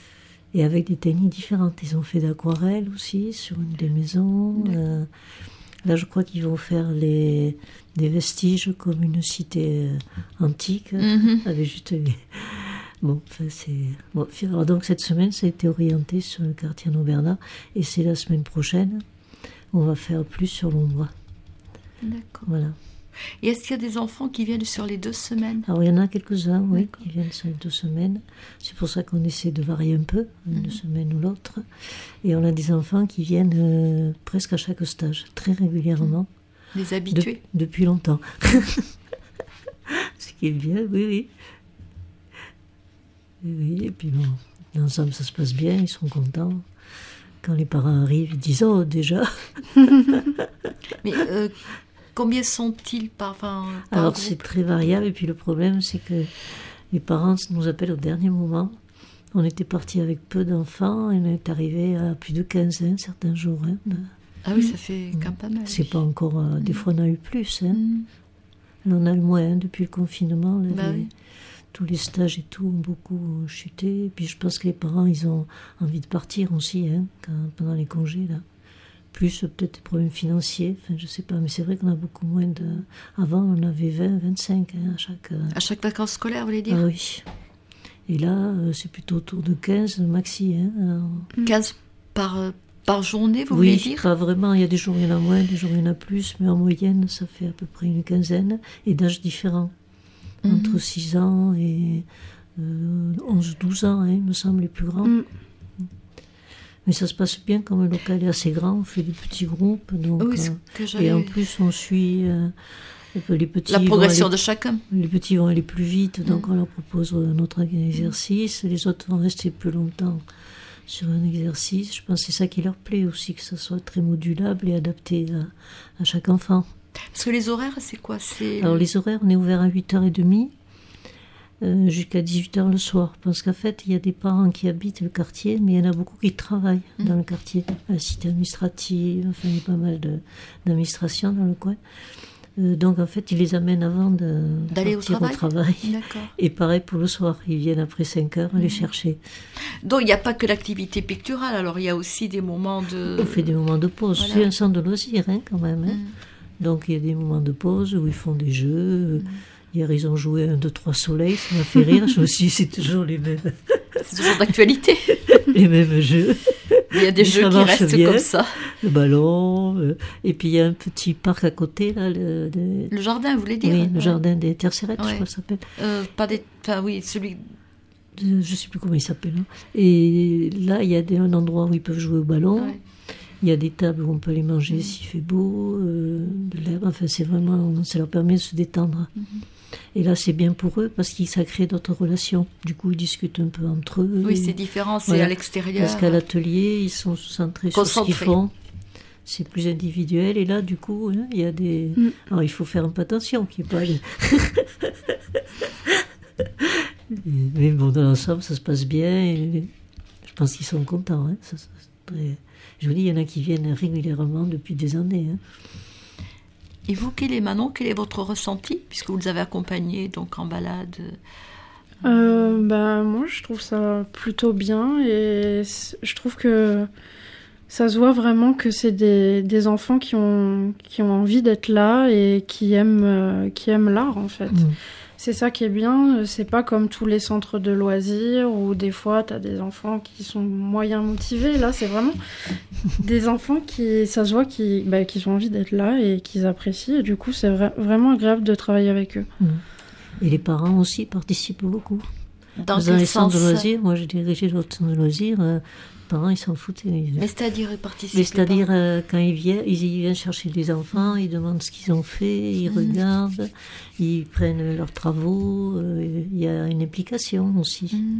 et avec des techniques différentes. Ils ont fait d'aquarelle aussi sur une des maisons. Euh, là, je crois qu'ils vont faire les, des vestiges comme une cité euh, antique, Mhm. avec juste les... Bon, enfin, c'est... Bon, alors, donc cette semaine, ça a été orienté sur le quartier Anneau-Bernard, et c'est la semaine prochaine, on va faire plus sur l'Ombois. D'accord. Voilà. Et est-ce qu'il y a des enfants qui viennent sur les deux semaines? Alors il y en a quelques-uns, oui, D'accord. qui viennent sur les deux semaines. C'est pour ça qu'on essaie de varier un peu, une Mhm. semaine ou l'autre. Et on a des enfants qui viennent euh, presque à chaque stage, très régulièrement, Les de- habitués? depuis longtemps. Ce qui est bien, oui, oui. Oui, oui, et puis bon, l'ensemble ça se passe bien, ils sont contents. Quand les parents arrivent, ils disent « Oh, déjà !» Mais euh, combien sont-ils par, enfin, par Alors groupe? c'est très variable, et puis le problème c'est que les parents nous appellent au dernier moment. On était partis avec peu d'enfants, et on est arrivé à plus de quinze hein, certains jours. Hein. Ah oui, ça fait quand même pas mal. C'est pas encore... euh, des fois on a eu plus. Hein. Mhm. Là, on a eu moins hein, depuis le confinement. Là, Bah les- oui. Tous les stages et tout ont beaucoup chuté. Et puis je pense que les parents, ils ont envie de partir aussi hein, quand- pendant les congés. Là. Plus euh, peut-être des problèmes financiers, enfin je sais pas. Mais c'est vrai qu'on a beaucoup moins de... Avant on avait vingt, vingt-cinq hein, à chaque... euh, À chaque vacances scolaires, vous voulez dire? Ah oui. Et là, euh, c'est plutôt autour de quinze maxi. Hein. Alors, quinze par, euh, par journée, vous oui, voulez dire? pas vraiment. Il y a des jours il y en a moins, des jours il y en a plus. Mais en moyenne, ça fait à peu près une quinzaine. Et d'âges différents. Mhm. Entre six ans et euh, onze douze ans, hein, il me semble, les plus grands. Mm. Mais ça se passe bien, comme le local est assez grand. On fait des petits groupes. Donc, Oui, ce euh, que et j'avais... en plus, on suit... euh, les petits La vont progression aller- de chacun. Les petits vont aller plus vite, donc Mm. on leur propose un autre exercice. Les autres vont rester plus longtemps sur un exercice. Je pense que c'est ça qui leur plaît aussi, que ça soit très modulable et adapté à, à chaque enfant. Parce que les horaires, c'est quoi? C'est... Alors les horaires, on est ouvert à huit heures trente euh, jusqu'à dix-huit heures le soir. Parce qu'en fait, il y a des parents qui habitent le quartier, mais il y en a beaucoup qui travaillent Mm. dans le quartier. La cité administrative, enfin il y a pas mal de- d'administrations dans le coin. Euh, donc en fait, ils les amènent avant de D'aller au partir travail. travail. D'accord. Et pareil pour le soir, ils viennent après cinq heures les Mhm. chercher. Donc, il n'y a pas que l'activité picturale, alors il y a aussi des moments de... On fait des moments de pause. voilà. C'est un centre de loisirs hein, quand même. Hein. Mm. Donc il y a des moments de pause où ils font des jeux. Hier, ils ont joué un, deux, trois soleils, ça m'a fait rire. Je me suis dit, c'est toujours les mêmes, C'est toujours d'actualité. les mêmes jeux. Il y a des Mais jeux ça qui marche restent bien. comme ça. Le ballon. euh, et puis il y a un petit parc à côté, là. Le, le- Le jardin, vous voulez dire? oui, le Ouais. jardin des tercérettes, je Ouais. crois que ça s'appelle. Euh, pas des... Enfin, oui, celui... Je ne sais plus comment il s'appelle. hein. Et là, il y a des, un endroit où ils peuvent jouer au ballon. Ouais. Il y a des tables où on peut les manger Mhm. s'il fait beau, euh, de l'herbe. Enfin, c'est vraiment, ça leur permet de se détendre. Mhm. Et là, c'est bien pour eux parce que ça crée d'autres relations. Du coup, ils discutent un peu entre eux. Oui, c'est différent, c'est Voilà. à l'extérieur. Parce qu'à l'atelier, ils sont centrés sur ce qu'ils Concentrés. font. C'est plus individuel. Et là, du coup, hein, il y a des... Mm. Alors, il faut faire un peu attention qu'il n'y ait pas les... Mais bon, dans l'ensemble, ça se passe bien. Et je pense qu'ils sont contents. Hein. Ça, ça, c'est très... Je vous dis, il y en a qui viennent régulièrement depuis des années. Hein. Et vous, quel est Manon, quel est votre ressenti, puisque vous les avez accompagnés donc en balade? Euh, bah, moi, je trouve ça plutôt bien et c- je trouve que ça se voit vraiment que c'est des, des enfants qui ont, qui ont envie d'être là et qui aiment, euh, qui aiment l'art, en fait. Mm. C'est ça qui est bien, c'est pas comme tous les centres de loisirs où des fois t'as des enfants qui sont moyens motivés. Là, c'est vraiment des enfants qui, ça se voit, qui, bah, qui ont envie d'être là et qu'ils apprécient. Et du coup, c'est vra- vraiment agréable de travailler avec eux. Mm. Et les parents aussi participent beaucoup. Dans Dans quel les centres sens? de loisirs, moi j'ai dirigé d'autres centres de loisirs, euh, les parents ils s'en foutaient. Ils- Mais c'est-à-dire, ils participent Mais c'est-à-dire, pas. euh, quand ils viennent, ils, ils viennent chercher les enfants, ils demandent ce qu'ils ont fait, ils Mhm. regardent, ils prennent leurs travaux, euh, il y a une implication aussi. Mm.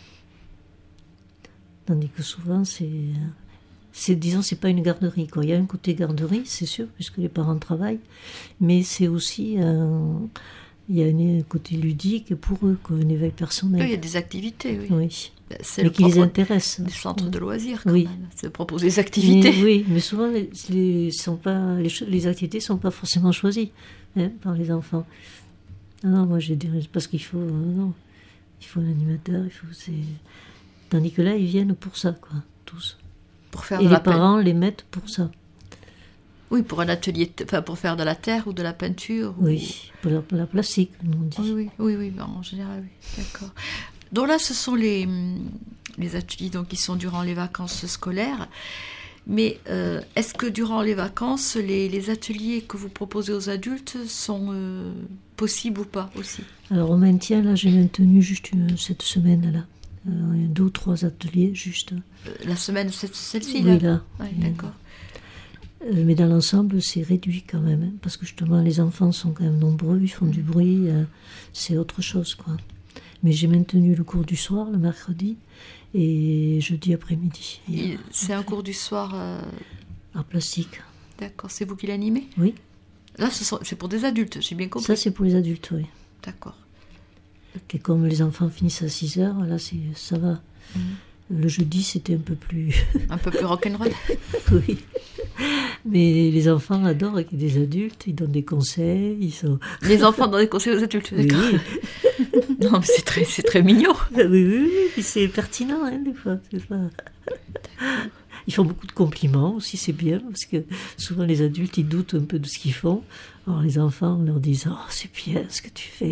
Tandis que souvent, c'est, c'est disons, c'est pas une garderie, quoi. Il y a un côté garderie, c'est sûr, puisque les parents travaillent, mais c'est aussi, un- il y a un, un côté ludique pour eux, quoi, un éveil Oui, personnel. il y a des activités, oui. Oui, C'est mais le qui les propre intéressent. des centres de loisirs, quand Oui. même. C'est de proposer des activités. Mais, oui, mais souvent, les, les, sont pas, les, cho- les activités ne sont pas forcément choisies hein, par les enfants. Ah non, moi, j'ai dirigé parce qu'il faut, euh, non, il faut un animateur, il faut, c'est, Tandis que là, ils viennent pour ça, quoi, tous. Pour faire Et de les la peine- parents les mettent pour ça. Oui, pour un atelier, t- enfin pour faire de la terre ou de la peinture. ou- Oui, pour la, pour la plastique, comme on dit. Oui, oui, oui, oui, ben, en général, oui, d'accord. Donc là, ce sont les, hum, les ateliers donc, qui sont durant les vacances scolaires. Mais euh, est-ce que durant les vacances, les, les ateliers que vous proposez aux adultes sont euh, possibles ou pas aussi? Alors, on maintient, là, j'ai maintenu juste une- cette semaine-là. Euh, deux ou trois ateliers, juste. Euh, La semaine, c'est celle-ci, Oui, là là. Ouais, Euh, d'accord. Euh, mais dans l'ensemble, c'est réduit quand même, hein, parce que justement, les enfants sont quand même nombreux, ils font du bruit, euh, c'est autre chose, quoi. Mais j'ai maintenu le cours du soir, le mercredi, et jeudi après-midi. Et, Et C'est un cours du soir, euh, art plastique. d'accord, c'est vous qui l'animez? Oui, Là, ce sont- c'est pour des adultes, j'ai bien compris. ça c'est pour les adultes, oui. D'accord. Et comme les enfants finissent à six heures, là, c'est, ça va. Le jeudi, c'était un peu plus... Un peu plus rock'n'roll. oui. Mais les enfants adorent qu'il y ait des adultes, ils donnent des conseils, ils sont... Les enfants dans des conseils aux adultes, Oui, d'accord. Non, mais c'est très, c'est très mignon. oui, oui, oui, puis c'est pertinent, hein, des fois. C'est pas... Ils font beaucoup de compliments aussi, c'est bien, parce que souvent les adultes, ils doutent un peu de ce qu'ils font. Alors les enfants, on leur dit « Oh, c'est bien ce que tu fais !»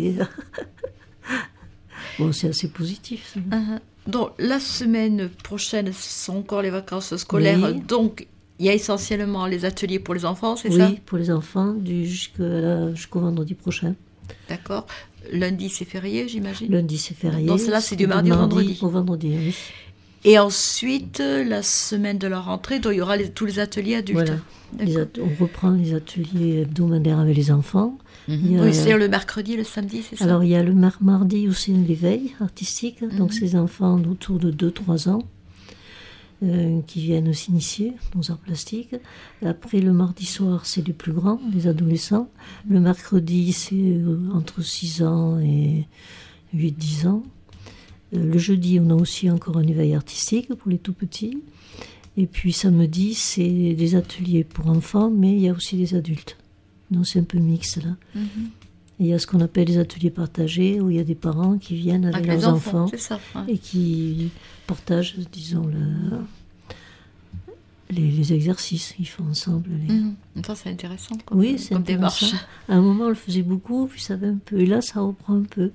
Bon, c'est assez positif, ça. Uh-huh. Donc, la semaine prochaine, ce sont encore les vacances scolaires. Oui. Donc, il y a essentiellement les ateliers pour les enfants, c'est Oui, ça? pour les enfants, du, jusqu'à la- jusqu'au vendredi prochain. D'accord. Lundi, c'est férié, j'imagine. Lundi, c'est férié. Donc, cela, c'est du De mardi au vendredi. Au vendredi, oui. Et ensuite, la semaine de la rentrée, donc, il y aura les- tous les ateliers adultes. Voilà. Les D'accord. at- on reprend les ateliers hebdomadaires avec les enfants. Il y a- Oui, c'est le mercredi, le samedi, c'est ça? Alors, il y a le mar- mardi aussi l'éveil artistique, donc Mhm. ces enfants d'autour de deux trois ans euh, qui viennent s'initier aux arts plastiques. Après, le mardi soir, c'est les plus grands, les adolescents. Le mercredi, c'est euh, entre six ans et huit dix ans. Euh, le jeudi, on a aussi encore un éveil artistique pour les tout petits. Et puis samedi, c'est des ateliers pour enfants, mais il y a aussi des adultes. Donc c'est un peu mixte là. Mhm. Et il y a ce qu'on appelle les ateliers partagés, où il y a des parents qui viennent avec, Avec les leurs enfants, enfants, c'est ça. Ouais. et qui partagent, disons, le, les, les exercices qu'ils font ensemble. les- Mhm. Ça, c'est intéressant comme, Oui, c'est comme intéressant. démarche. À un moment, on le faisait beaucoup, puis ça va un peu. Et là, ça reprend un peu.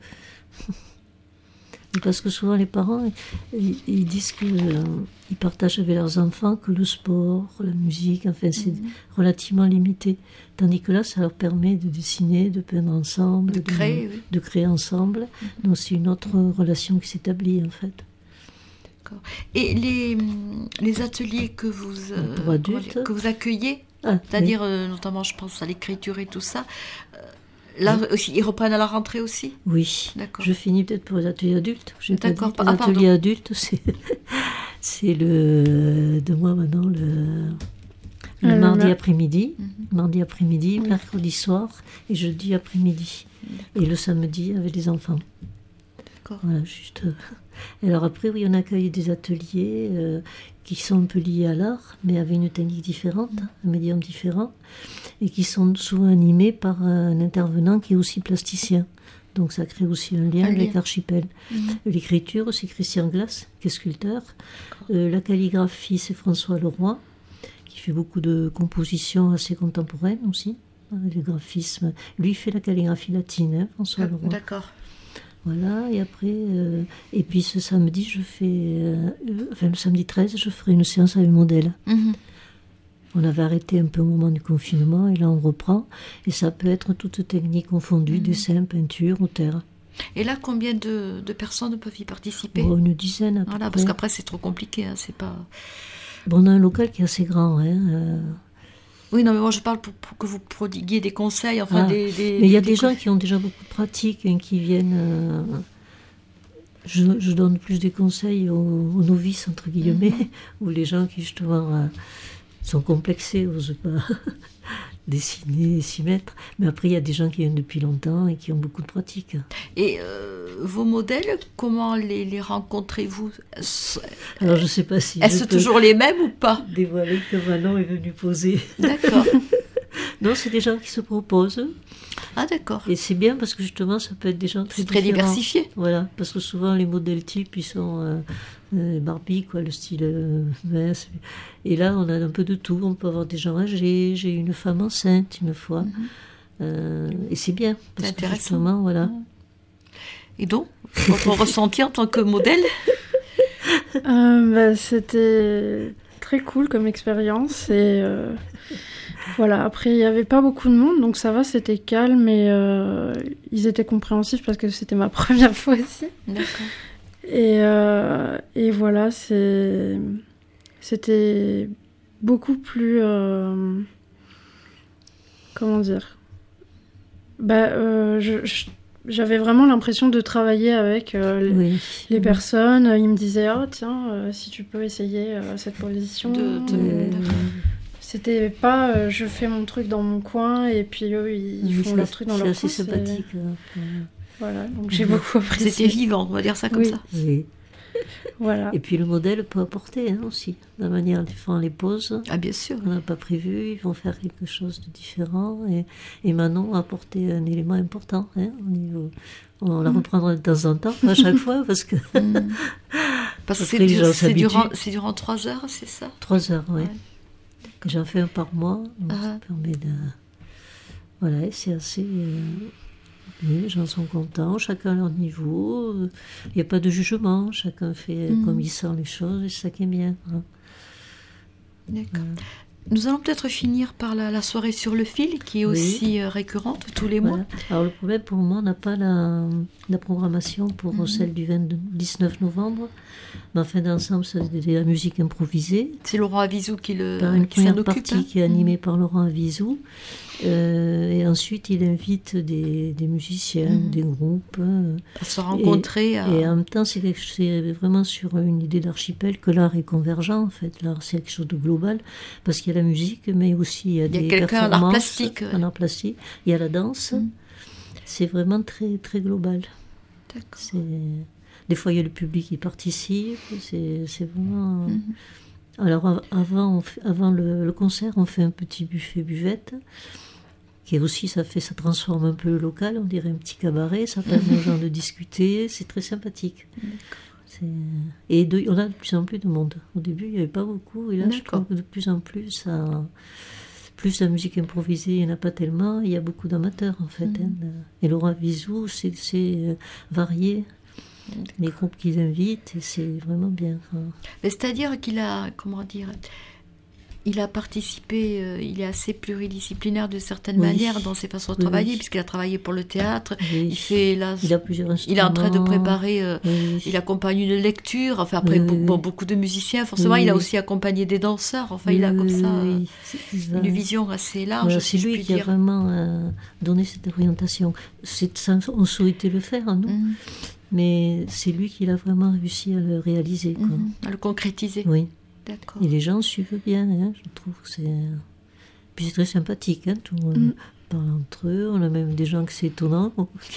Et parce que souvent, les parents, ils, ils disent qu'ils partagent avec leurs enfants que le sport, la musique, enfin, c'est Mhm. relativement limité. Tandis que là, ça leur permet de dessiner, de peindre ensemble, De créer, oui. de créer ensemble. Donc, c'est une autre relation qui s'établit, en fait. D'accord. Et les, les ateliers que vous, euh, Pour comment adultes. dire, que vous accueillez, Ah, c'est-à-dire euh, notamment, je pense à l'écriture et tout ça, euh, là aussi, ils reprennent à la rentrée aussi? oui. D'accord. Je finis peut-être pour les ateliers adultes. J'ai pas D'accord. dit. Les Ah, pardon. ateliers adultes, c'est, c'est le, de moi maintenant, le, le Euh, mardi le- après-midi, Mhm. mardi après-midi, Oui. mercredi soir et jeudi après-midi. Et le samedi avec les enfants. D'accord. Voilà, juste. euh. Et alors après, oui, on accueille des ateliers euh, qui sont un peu liés à l'art, mais avec une technique différente, un médium différent, et qui sont souvent animés par un intervenant qui est aussi plasticien. Donc ça crée aussi un lien Un avec lien. Archipel. Mhm. L'écriture, c'est Christian Glass, qui est sculpteur. Euh, la calligraphie, c'est François Leroy, qui fait beaucoup de compositions assez contemporaines aussi. Euh, Le graphisme. Lui, il fait la calligraphie latine, hein, François Leroy. D'accord. Voilà, et après, euh, et puis ce samedi, je fais, euh, euh, enfin le samedi treize, je ferai une séance avec modèle. Mhm. On avait arrêté un peu au moment du confinement, et là on reprend, et ça peut être toute technique confondue, dessin, peinture ou terre. Et là, combien de, de personnes peuvent y participer? Bon, une dizaine à peu Voilà, près. parce qu'après, c'est trop compliqué, hein, c'est pas... Bon, on a un local qui est assez grand, hein, euh, Oui, non, mais moi, je parle pour, pour que vous prodiguiez des conseils, enfin, Ah, des, des... mais il y a des des gens qui ont déjà beaucoup de pratique, hein, qui viennent... euh, je, je donne plus des conseils aux, aux novices, entre guillemets, ou les gens qui, justement, euh, sont complexés, n'osent pas dessiner, s'y mettre. Mais après, il y a des gens qui viennent depuis longtemps et qui ont beaucoup de pratique. Et euh, vos modèles, comment les, les rencontrez-vous? Est-ce Alors, je ne sais pas si est-ce je peux toujours les mêmes ou pas? dévoiler que Manon est venue poser. D'accord. Non, c'est des gens qui se proposent. Ah, d'accord. Et c'est bien parce que justement, ça peut être des gens très C'est très différents. diversifié. Voilà, parce que souvent les modèles types, ils sont euh, euh, Barbie, quoi, le style euh, mince. Et là, on a un peu de tout. On peut avoir des gens âgés. J'ai eu une femme enceinte une fois. Mm-hmm. euh, et c'est bien. Parce c'est que intéressant. Justement, voilà. Et donc, votre ressenti en tant que modèle? euh, bah, C'était très cool comme expérience. Et euh, voilà, après, il n'y avait pas beaucoup de monde, donc ça va, c'était calme. Et euh, ils étaient compréhensifs parce que c'était ma première fois aussi. D'accord. Et, euh, et voilà, c'est, c'était beaucoup plus... Euh, comment dire bah, euh, je, je, J'avais vraiment l'impression de travailler avec euh, oui. les personnes. Ils me disaient « Oh, tiens, euh, si tu peux essayer euh, cette position. De, de... Euh, C'était pas euh, je fais mon truc dans mon coin et puis eux, ils, ils font leur truc dans leur coin. C'est assez sympathique. Hein. Voilà, donc j'ai beaucoup apprécié. C'était vivant, on va dire ça comme oui. ça. Oui. Voilà. Et puis le modèle peut apporter hein, aussi, la manière dont ils font les pauses. Ah bien sûr. On n'a pas prévu, ils vont faire quelque chose de différent. Et, et Manon a apporté un élément important hein, au niveau. On la reprendra de temps en temps, pas à chaque fois, parce que... Mm. Parce que c'est, du, c'est, durant, c'est durant trois heures, c'est ça? Trois heures, oui. Ouais. J'en fais un par mois, donc uh-huh. ça permet de... Voilà, et c'est assez... Euh... Oui, les gens sont contents, chacun à leur niveau. Il n'y a pas de jugement, chacun fait mmh. comme il sent les choses, et c'est ça qui est bien. Hein. D'accord. Euh. Nous allons peut-être finir par la, la soirée sur le fil, qui est oui. aussi euh, récurrente tous les voilà. mois. Alors le problème, pour le moment, on n'a pas la, la programmation pour mmh. celle du vingt, dix-neuf novembre. Mais en fin d'ensemble, c'est de la musique improvisée. C'est Laurent Avizou qui, le, par une qui s'en occupe. Partie hein. qui est animée mmh. par Laurent Avizou. Euh, et ensuite, il invite des, des musiciens, mmh. des groupes. Euh, à se rencontrer. Et, à... et en même temps, c'est, c'est vraiment sur une idée d'archipel que l'art est convergent, en fait. L'art, c'est quelque chose de global, parce qu'il y a la musique, mais aussi il y a, il y a des quelqu'un performances. En art plastique. En art plastique. Il y a la danse. Mmh. C'est vraiment très, très global. D'accord. C'est... Des fois, il y a le public qui participe. C'est, c'est vraiment... Mmh. Alors, avant, on fait, avant le, le concert, on fait un petit buffet buvette. Qui est aussi, ça fait, ça transforme un peu le local, on dirait un petit cabaret, ça permet aux gens de discuter, c'est très sympathique. C'est... Et de, on a de plus en plus de monde. Au début, il n'y avait pas beaucoup, et là, D'accord. je trouve que de plus en plus, ça, plus la musique improvisée, il n'y en a pas tellement, il y a beaucoup d'amateurs, en fait. Mm-hmm. Hein. Et Laurent Avizou, c'est, c'est varié, D'accord. les groupes qu'il invite, et c'est vraiment bien. Hein. Mais c'est-à-dire qu'il a, comment dire... Il a participé, euh, il est assez pluridisciplinaire de certaines oui. manières dans ses façons de travailler, oui. puisqu'il a travaillé pour le théâtre. Oui. Il fait là, il a plusieurs instruments. Il est en train de préparer, euh, oui. il accompagne une lecture. Enfin après, oui. bon, beaucoup de musiciens, forcément, oui. il a aussi accompagné des danseurs. Enfin, oui. il a comme ça oui. euh, une vision assez large. Voilà, si c'est lui qui dire. a vraiment euh, donné cette orientation. C'est, ça, on souhaitait le faire, nous, mm. mais c'est lui qui a vraiment réussi à le réaliser, quoi. Mm. À le concrétiser. Oui. D'accord. Et les gens suivent bien, hein, je trouve que c'est... Puis c'est très sympathique, hein, tout le monde mm. parle entre eux, on a même des gens que c'est étonnant.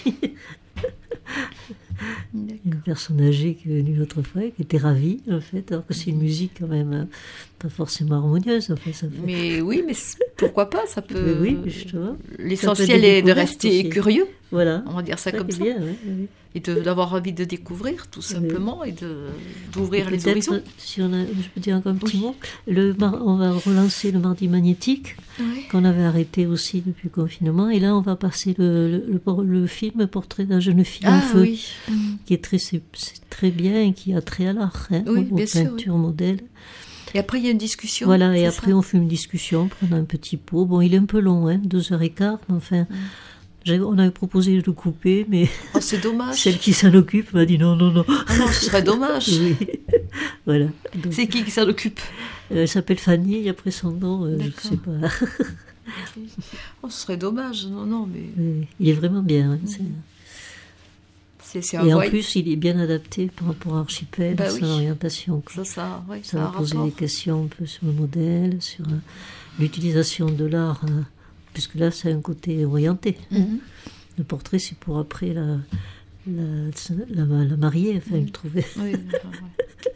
Une personne âgée qui est venue l'autre fois, qui était ravie, en fait, alors que c'est une musique quand même pas forcément harmonieuse. En fait, ça fait... Mais oui, mais pourquoi pas, ça peut... Mais oui, justement. L'essentiel est de rester aussi. Curieux, voilà. On va dire ça, ça comme ça. Bien, oui, oui. Et de, d'avoir envie de découvrir, tout simplement, oui. et de, d'ouvrir et les horizons. Si on a, je peux dire encore un petit oui. mot, le mar, on va relancer le Mardi Magnétique, oui. qu'on avait arrêté aussi depuis le confinement, et là on va passer le, le, le, le film Portrait d'un jeune fille ah, en feu, oui. qui est très, c'est, c'est très bien et qui a trait à l'art, hein, oui, aux, aux peintures oui. modèles. Et après, il y a une discussion. Voilà, et c'est après ça on fait une discussion, prenant un petit pot. Bon, il est un peu long, hein, deux heures et quart, mais enfin... Mm. On avait proposé de le couper, mais oh, c'est dommage. Celle qui s'en occupe m'a dit non, non, non. Ah non, ce serait dommage. Oui. Voilà. Donc, c'est qui qui s'en occupe? Elle s'appelle Fanny, et après son nom, euh, je ne sais pas. Oh, ce serait dommage, non, non, mais... Oui, il est vraiment bien. Hein, c'est... C'est, c'est un et en voie... plus, il est bien adapté par rapport à Archipel, bah, son oui. orientation. Ça, ça, oui, ça ça va poser rapport. des questions un peu sur le modèle, sur euh, l'utilisation de l'art... Euh, puisque là, c'est un côté orienté. Mm-hmm. Le portrait, c'est pour après la, la, la, la mariée, enfin, mm-hmm. il trouvait. Oui, enfin, ouais.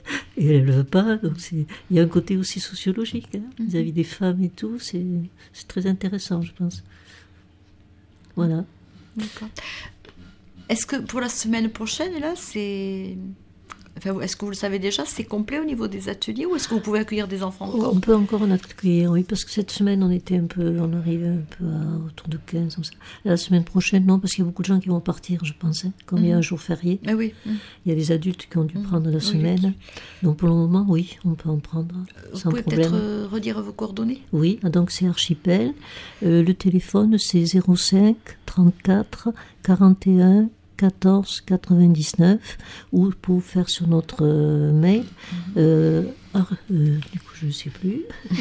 et elle ne veut pas. Donc c'est... il y a un côté aussi sociologique hein, Mhm. vis-à-vis des femmes et tout. C'est, c'est très intéressant, je pense. Voilà. D'accord. Est-ce que pour la semaine prochaine, là, c'est... Enfin, est-ce que vous le savez déjà, c'est complet au niveau des ateliers ou est-ce que vous pouvez accueillir des enfants encore? On peut encore en accueillir, oui, parce que cette semaine, on était un peu, on arrivait un peu à autour de quinze, comme ça. La semaine prochaine, non, parce qu'il y a beaucoup de gens qui vont partir, je pense, hein, comme il y a un jour férié. Mais oui. Mhm. Il y a des adultes qui ont dû Mhm. prendre la Oui, semaine. oui. Donc pour le moment, oui, on peut en prendre Vous sans pouvez problème. peut-être euh, redire vos coordonnées? Oui, ah, donc c'est Archipel. Euh, le téléphone, c'est zéro cinq trente-quatre quarante et un quatorze quatre-vingt-dix-neuf ou pour faire sur notre euh, mail. Euh, ah, euh, du coup, je ne sais plus.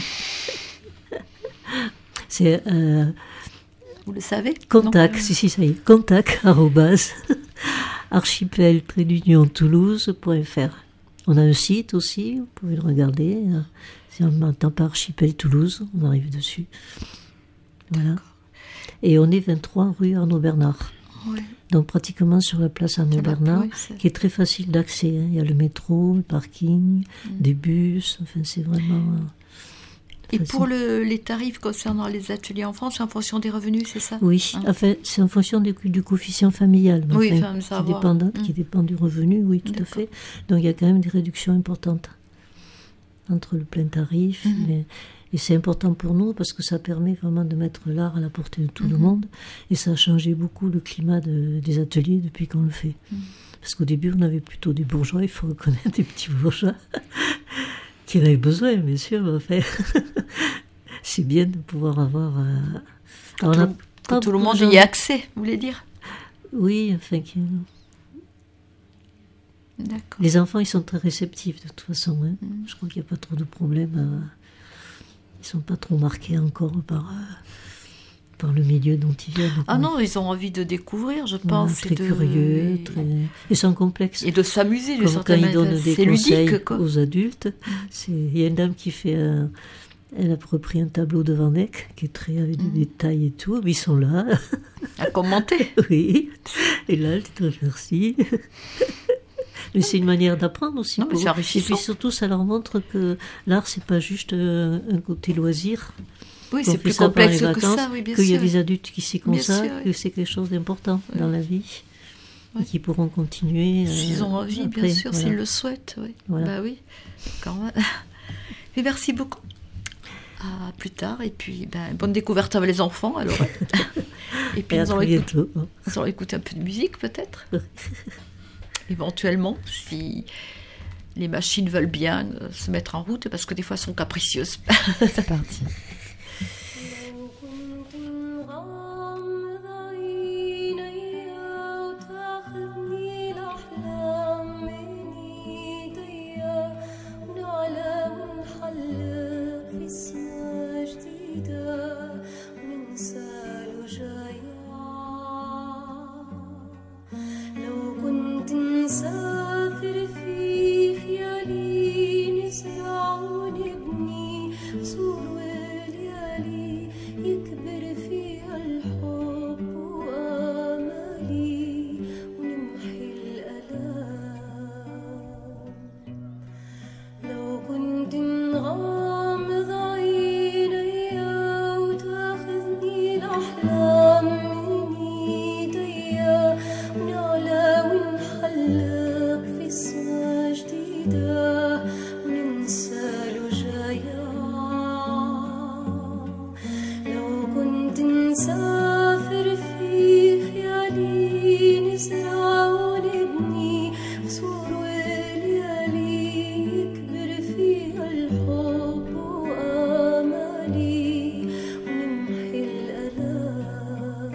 c'est euh, Vous le savez? contact, Non si, si, ça y est, contact arrobase archipel trait d'union toulouse.fr. On a un site aussi, vous pouvez le regarder. Si on m'entend par Archipel Toulouse, on arrive dessus. Voilà. Et on est vingt-trois rue Arnaud Bernard. Ouais. Donc pratiquement sur la place Arnaud Sur la- Bernard, oui, c'est- qui est très facile d'accès. hein. Il y a le métro, le parking, Mm. des bus, enfin c'est vraiment... euh, Et facile. pour le, les tarifs concernant les ateliers enfants, c'est en fonction des revenus, c'est ça? Oui, Hein. enfin c'est en fonction du, du coefficient familial. mais Oui, enfin, enfin, ça qui, va voir. dépend, de- Mm. qui dépend du revenu, oui, tout à D'accord. fait. Donc il y a quand même des réductions importantes entre le plein tarif. Mhm. les- Et c'est important pour nous parce que ça permet vraiment de mettre l'art à la portée de tout le Mhm. monde. Et ça a changé beaucoup le climat de- des ateliers depuis qu'on le fait. Mhm. Parce qu'au début, on avait plutôt des bourgeois, il faut reconnaître des petits bourgeois qui en avaient besoin, bien sûr. Mais enfin, c'est bien de pouvoir avoir... euh, Que alors, tout, on a le- pas que tout le beaucoup de monde gens- y ait accès, vous voulez dire? Oui, enfin... qui- D'accord. Les enfants, ils sont très réceptifs de toute façon. hein. Mhm. Je crois qu'il n'y a pas trop de problèmes. euh, Ils ne sont pas trop marqués encore par, euh, par le milieu dont ils viennent. Ah non, ils ont envie de découvrir, je Voilà, pense. très et de... curieux, très... et sans complexe. Et de s'amuser, d'une Comme quand certaine ils donnent manière. des C'est conseils ludique, quoi. aux adultes. C'est... Il y a une dame qui fait un... Elle a repris un tableau de Van Eyck qui est très avec des Mhm. détails et tout, mais ils sont là. À commenter. Oui. Et là, elle dit très merci. Mais c'est une manière d'apprendre aussi. Non, mais pour c'est eux. Et enrichissant. puis surtout, ça leur montre que l'art, c'est pas juste euh, un côté loisir. Oui, qu'on c'est fait plus ça pendant complexe les que vacances, ça, oui, bien qu'il y a sûr. des adultes qui s'y Bien consacrent, sûr, oui. que c'est quelque chose d'important Oui. dans la vie, Oui. et qui pourront continuer. euh, S'ils ont envie, après, bien sûr, voilà. s'ils le souhaitent. Oui. Voilà. Bah oui, quand même. Et merci beaucoup. À plus tard. Et puis, ben, bonne découverte avec les enfants, alors. Et puis, Et à nous allons, très écouter, bientôt. nous allons écouter un peu de musique, peut-être. Éventuellement, si les machines veulent bien euh, se mettre en route, parce que des fois, elles sont capricieuses. C'est parti. لو كنت مغمض عيني وتاخذني الأحلام من ايديا ونعلى ونحلق في سما جديدة وننسى الوجايع لو كنت نسافر في خيالي نزرع ونبني قصور وليالي يكبر فيها الحب وآمالي ونمحي الآلام لو كنت نغمض عيني وتاخذني الأحلام من ايديا ونعلى ونحلق في سما جديدة وننسى الوجايع لو كنت نسافر في خيالي نزرع ونبني قصور وليالي يكبر فيها الحب وآمالي ونمحي الآلام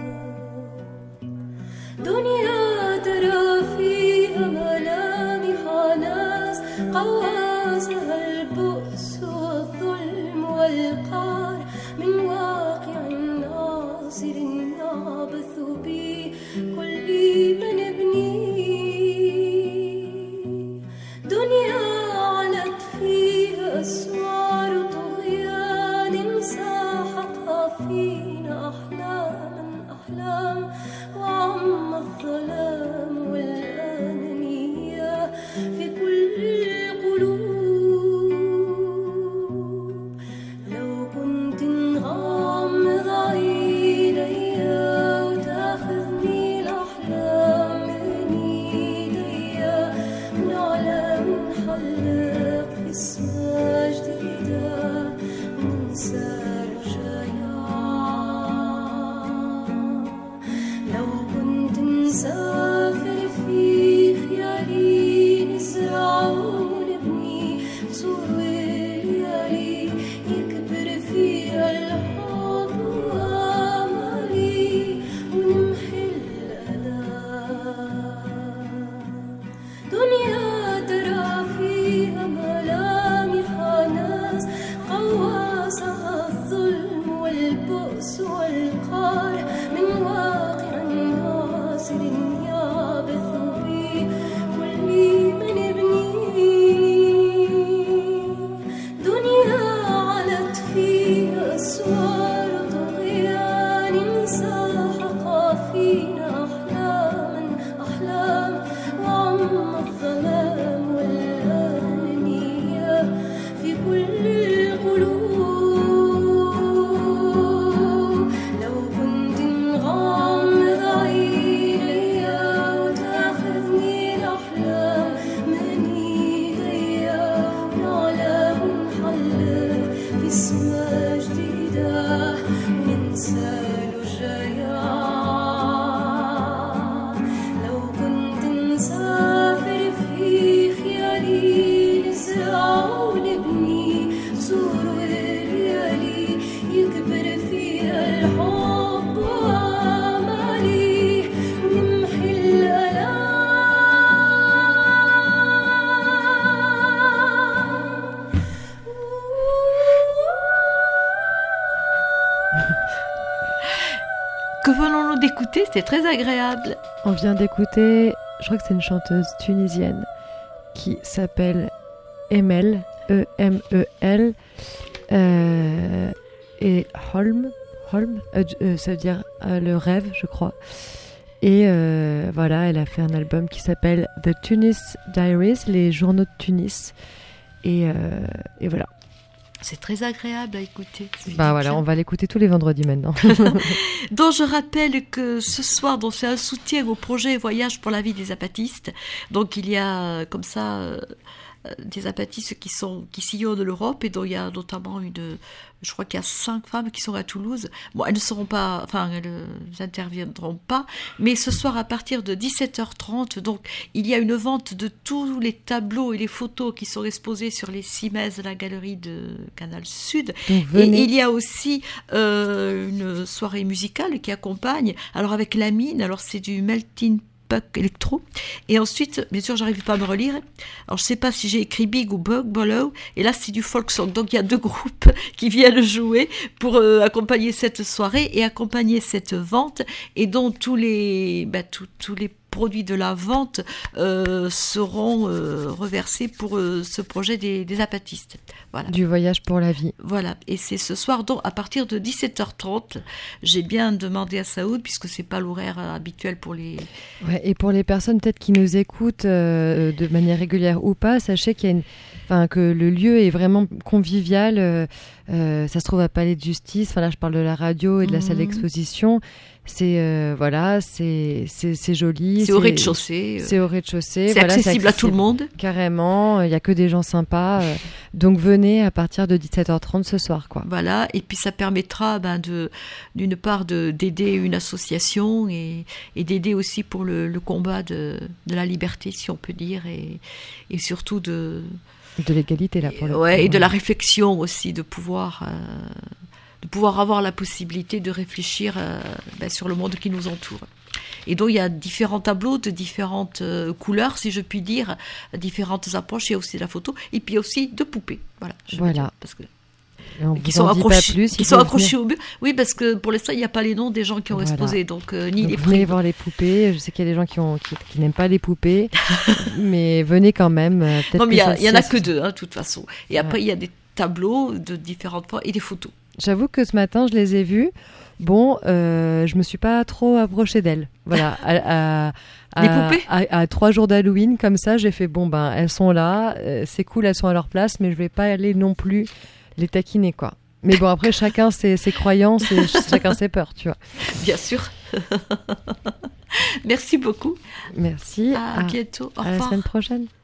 دنيا ترى فيها ملامح ناس قواسها البؤس والظلم والقهر من واقع ناصر يعبث بكل من ابنيه دنيا علت فيها أسوار طغيان ساحقها فينا أحلاما أحلام وعم الظلام والأنانية في كل القلوب نحلق في سما جديدة وننسى لو كنت مسافر في خيالي نزرع ونبني سور ليالي يكبر فيها الحب وامالي ونمحي الالام دنيا ترى فيها ملامح ناس قواسها الظلم والبؤس والقهر من واقع ناصر يابث بي كل من ابني دنيا علت فيها أسوار طغيان ساحق فينا أحلاما أحلام وعم الظلام والأنانية في كل القلوب لو كنت نغمض عيني وتاخذني الأحلام من إيديا ونعلى ونحلق في سما جديدة وننسى الوجايا لو كنت مسافر في خيالي نزرع ونبني سور ليالي يكبر فيها الحب وامالي ونمحي Que venons-nous d'écouter? C'était très agréable. On vient d'écouter, je crois que c'est une chanteuse tunisienne qui s'appelle Emel, E M E L, euh, et Holm, Holm euh, euh, ça veut dire euh, le rêve, je crois. Et euh, voilà, elle a fait un album qui s'appelle The Tunis Diaries, les journaux de Tunis. Et, euh, et voilà. C'est très agréable à écouter. Bah voilà, on va l'écouter tous les vendredis maintenant. Donc je rappelle que ce soir, donc, c'est un soutien au projet Voyage pour la vie des apatistes. Donc il y a comme ça euh, des apatistes qui sont qui sillonnent l'Europe et dont il y a notamment une, je crois qu'il y a cinq femmes qui sont à Toulouse. Bon, elles ne seront pas, enfin elles n'interviendront pas, mais ce soir à partir de dix-sept heures trente, donc il y a une vente de tous les tableaux et les photos qui sont exposés sur les cimaises de la galerie de Canal Sud. Et, et il y a aussi euh, une soirée musicale qui accompagne, alors avec la mine, alors c'est du melting Puck électro, et ensuite bien sûr j'arrive pas à me relire, alors je sais pas si j'ai écrit Big ou Bug Bollow, et là c'est du folk song, donc il y a deux groupes qui viennent jouer pour euh, accompagner cette soirée et accompagner cette vente, et dont tous les bah, tous, tous les produits de la vente euh, seront euh, reversés pour euh, ce projet des, des apatistes. Voilà. Du voyage pour la vie. Voilà, et c'est ce soir, donc à partir de dix-sept heures trente, j'ai bien demandé à Saoud, puisque c'est pas l'horaire habituel pour les... Ouais, et pour les personnes peut-être qui nous écoutent euh, de manière régulière ou pas, sachez qu'il y a une... Enfin, que le lieu est vraiment convivial, euh, euh, ça se trouve à Palais de Justice, enfin là je parle de la radio et de la mmh. salle d'exposition, c'est, euh, voilà, c'est, c'est, c'est joli. C'est, c'est au rez-de-chaussée. C'est au rez-de-chaussée. C'est, voilà, accessible, c'est accessible à tout le monde. Carrément, il n'y a que des gens sympas, euh, donc venez à partir de dix-sept heures trente ce soir, quoi. Voilà, et puis ça permettra ben, de, d'une part de, d'aider une association et, et d'aider aussi pour le, le combat de, de la liberté, si on peut dire, et, et surtout de... De l'égalité, là, pour le ouais, coup, et de ouais. la réflexion aussi, de pouvoir, euh, de pouvoir avoir la possibilité de réfléchir euh, ben, sur le monde qui nous entoure. Et donc, il y a différents tableaux de différentes euh, couleurs, si je puis dire, différentes approches. Il y a aussi de la photo, et puis aussi de poupées. Voilà. Voilà. Dire, parce que... On qui sont accrochés, plus, qui sont accrochés au mur. Oui, parce que pour l'instant, il n'y a pas les noms des gens qui ont voilà. exposé, donc euh, ni donc les venez prix. voir les poupées. Je sais qu'il y a des gens qui, ont, qui, qui n'aiment pas les poupées, mais venez quand même. Euh, peut-être non, mais il y, y en a ça, que deux, hein, de toute façon. Et après, il ouais. y a des tableaux de différentes formes et des photos. J'avoue que ce matin, je les ai vues. Bon, euh, je me suis pas trop approchée d'elles. Voilà. À, à, à, les poupées à, à trois jours d'Halloween, comme ça, j'ai fait bon, ben, elles sont là, euh, c'est cool, elles sont à leur place, mais je vais pas aller non plus les taquiner, quoi. Mais bon, après, chacun ses, ses croyances et chacun ses peurs, tu vois. Bien sûr. Merci beaucoup. Merci. À, à bientôt. Au à revoir. la semaine prochaine.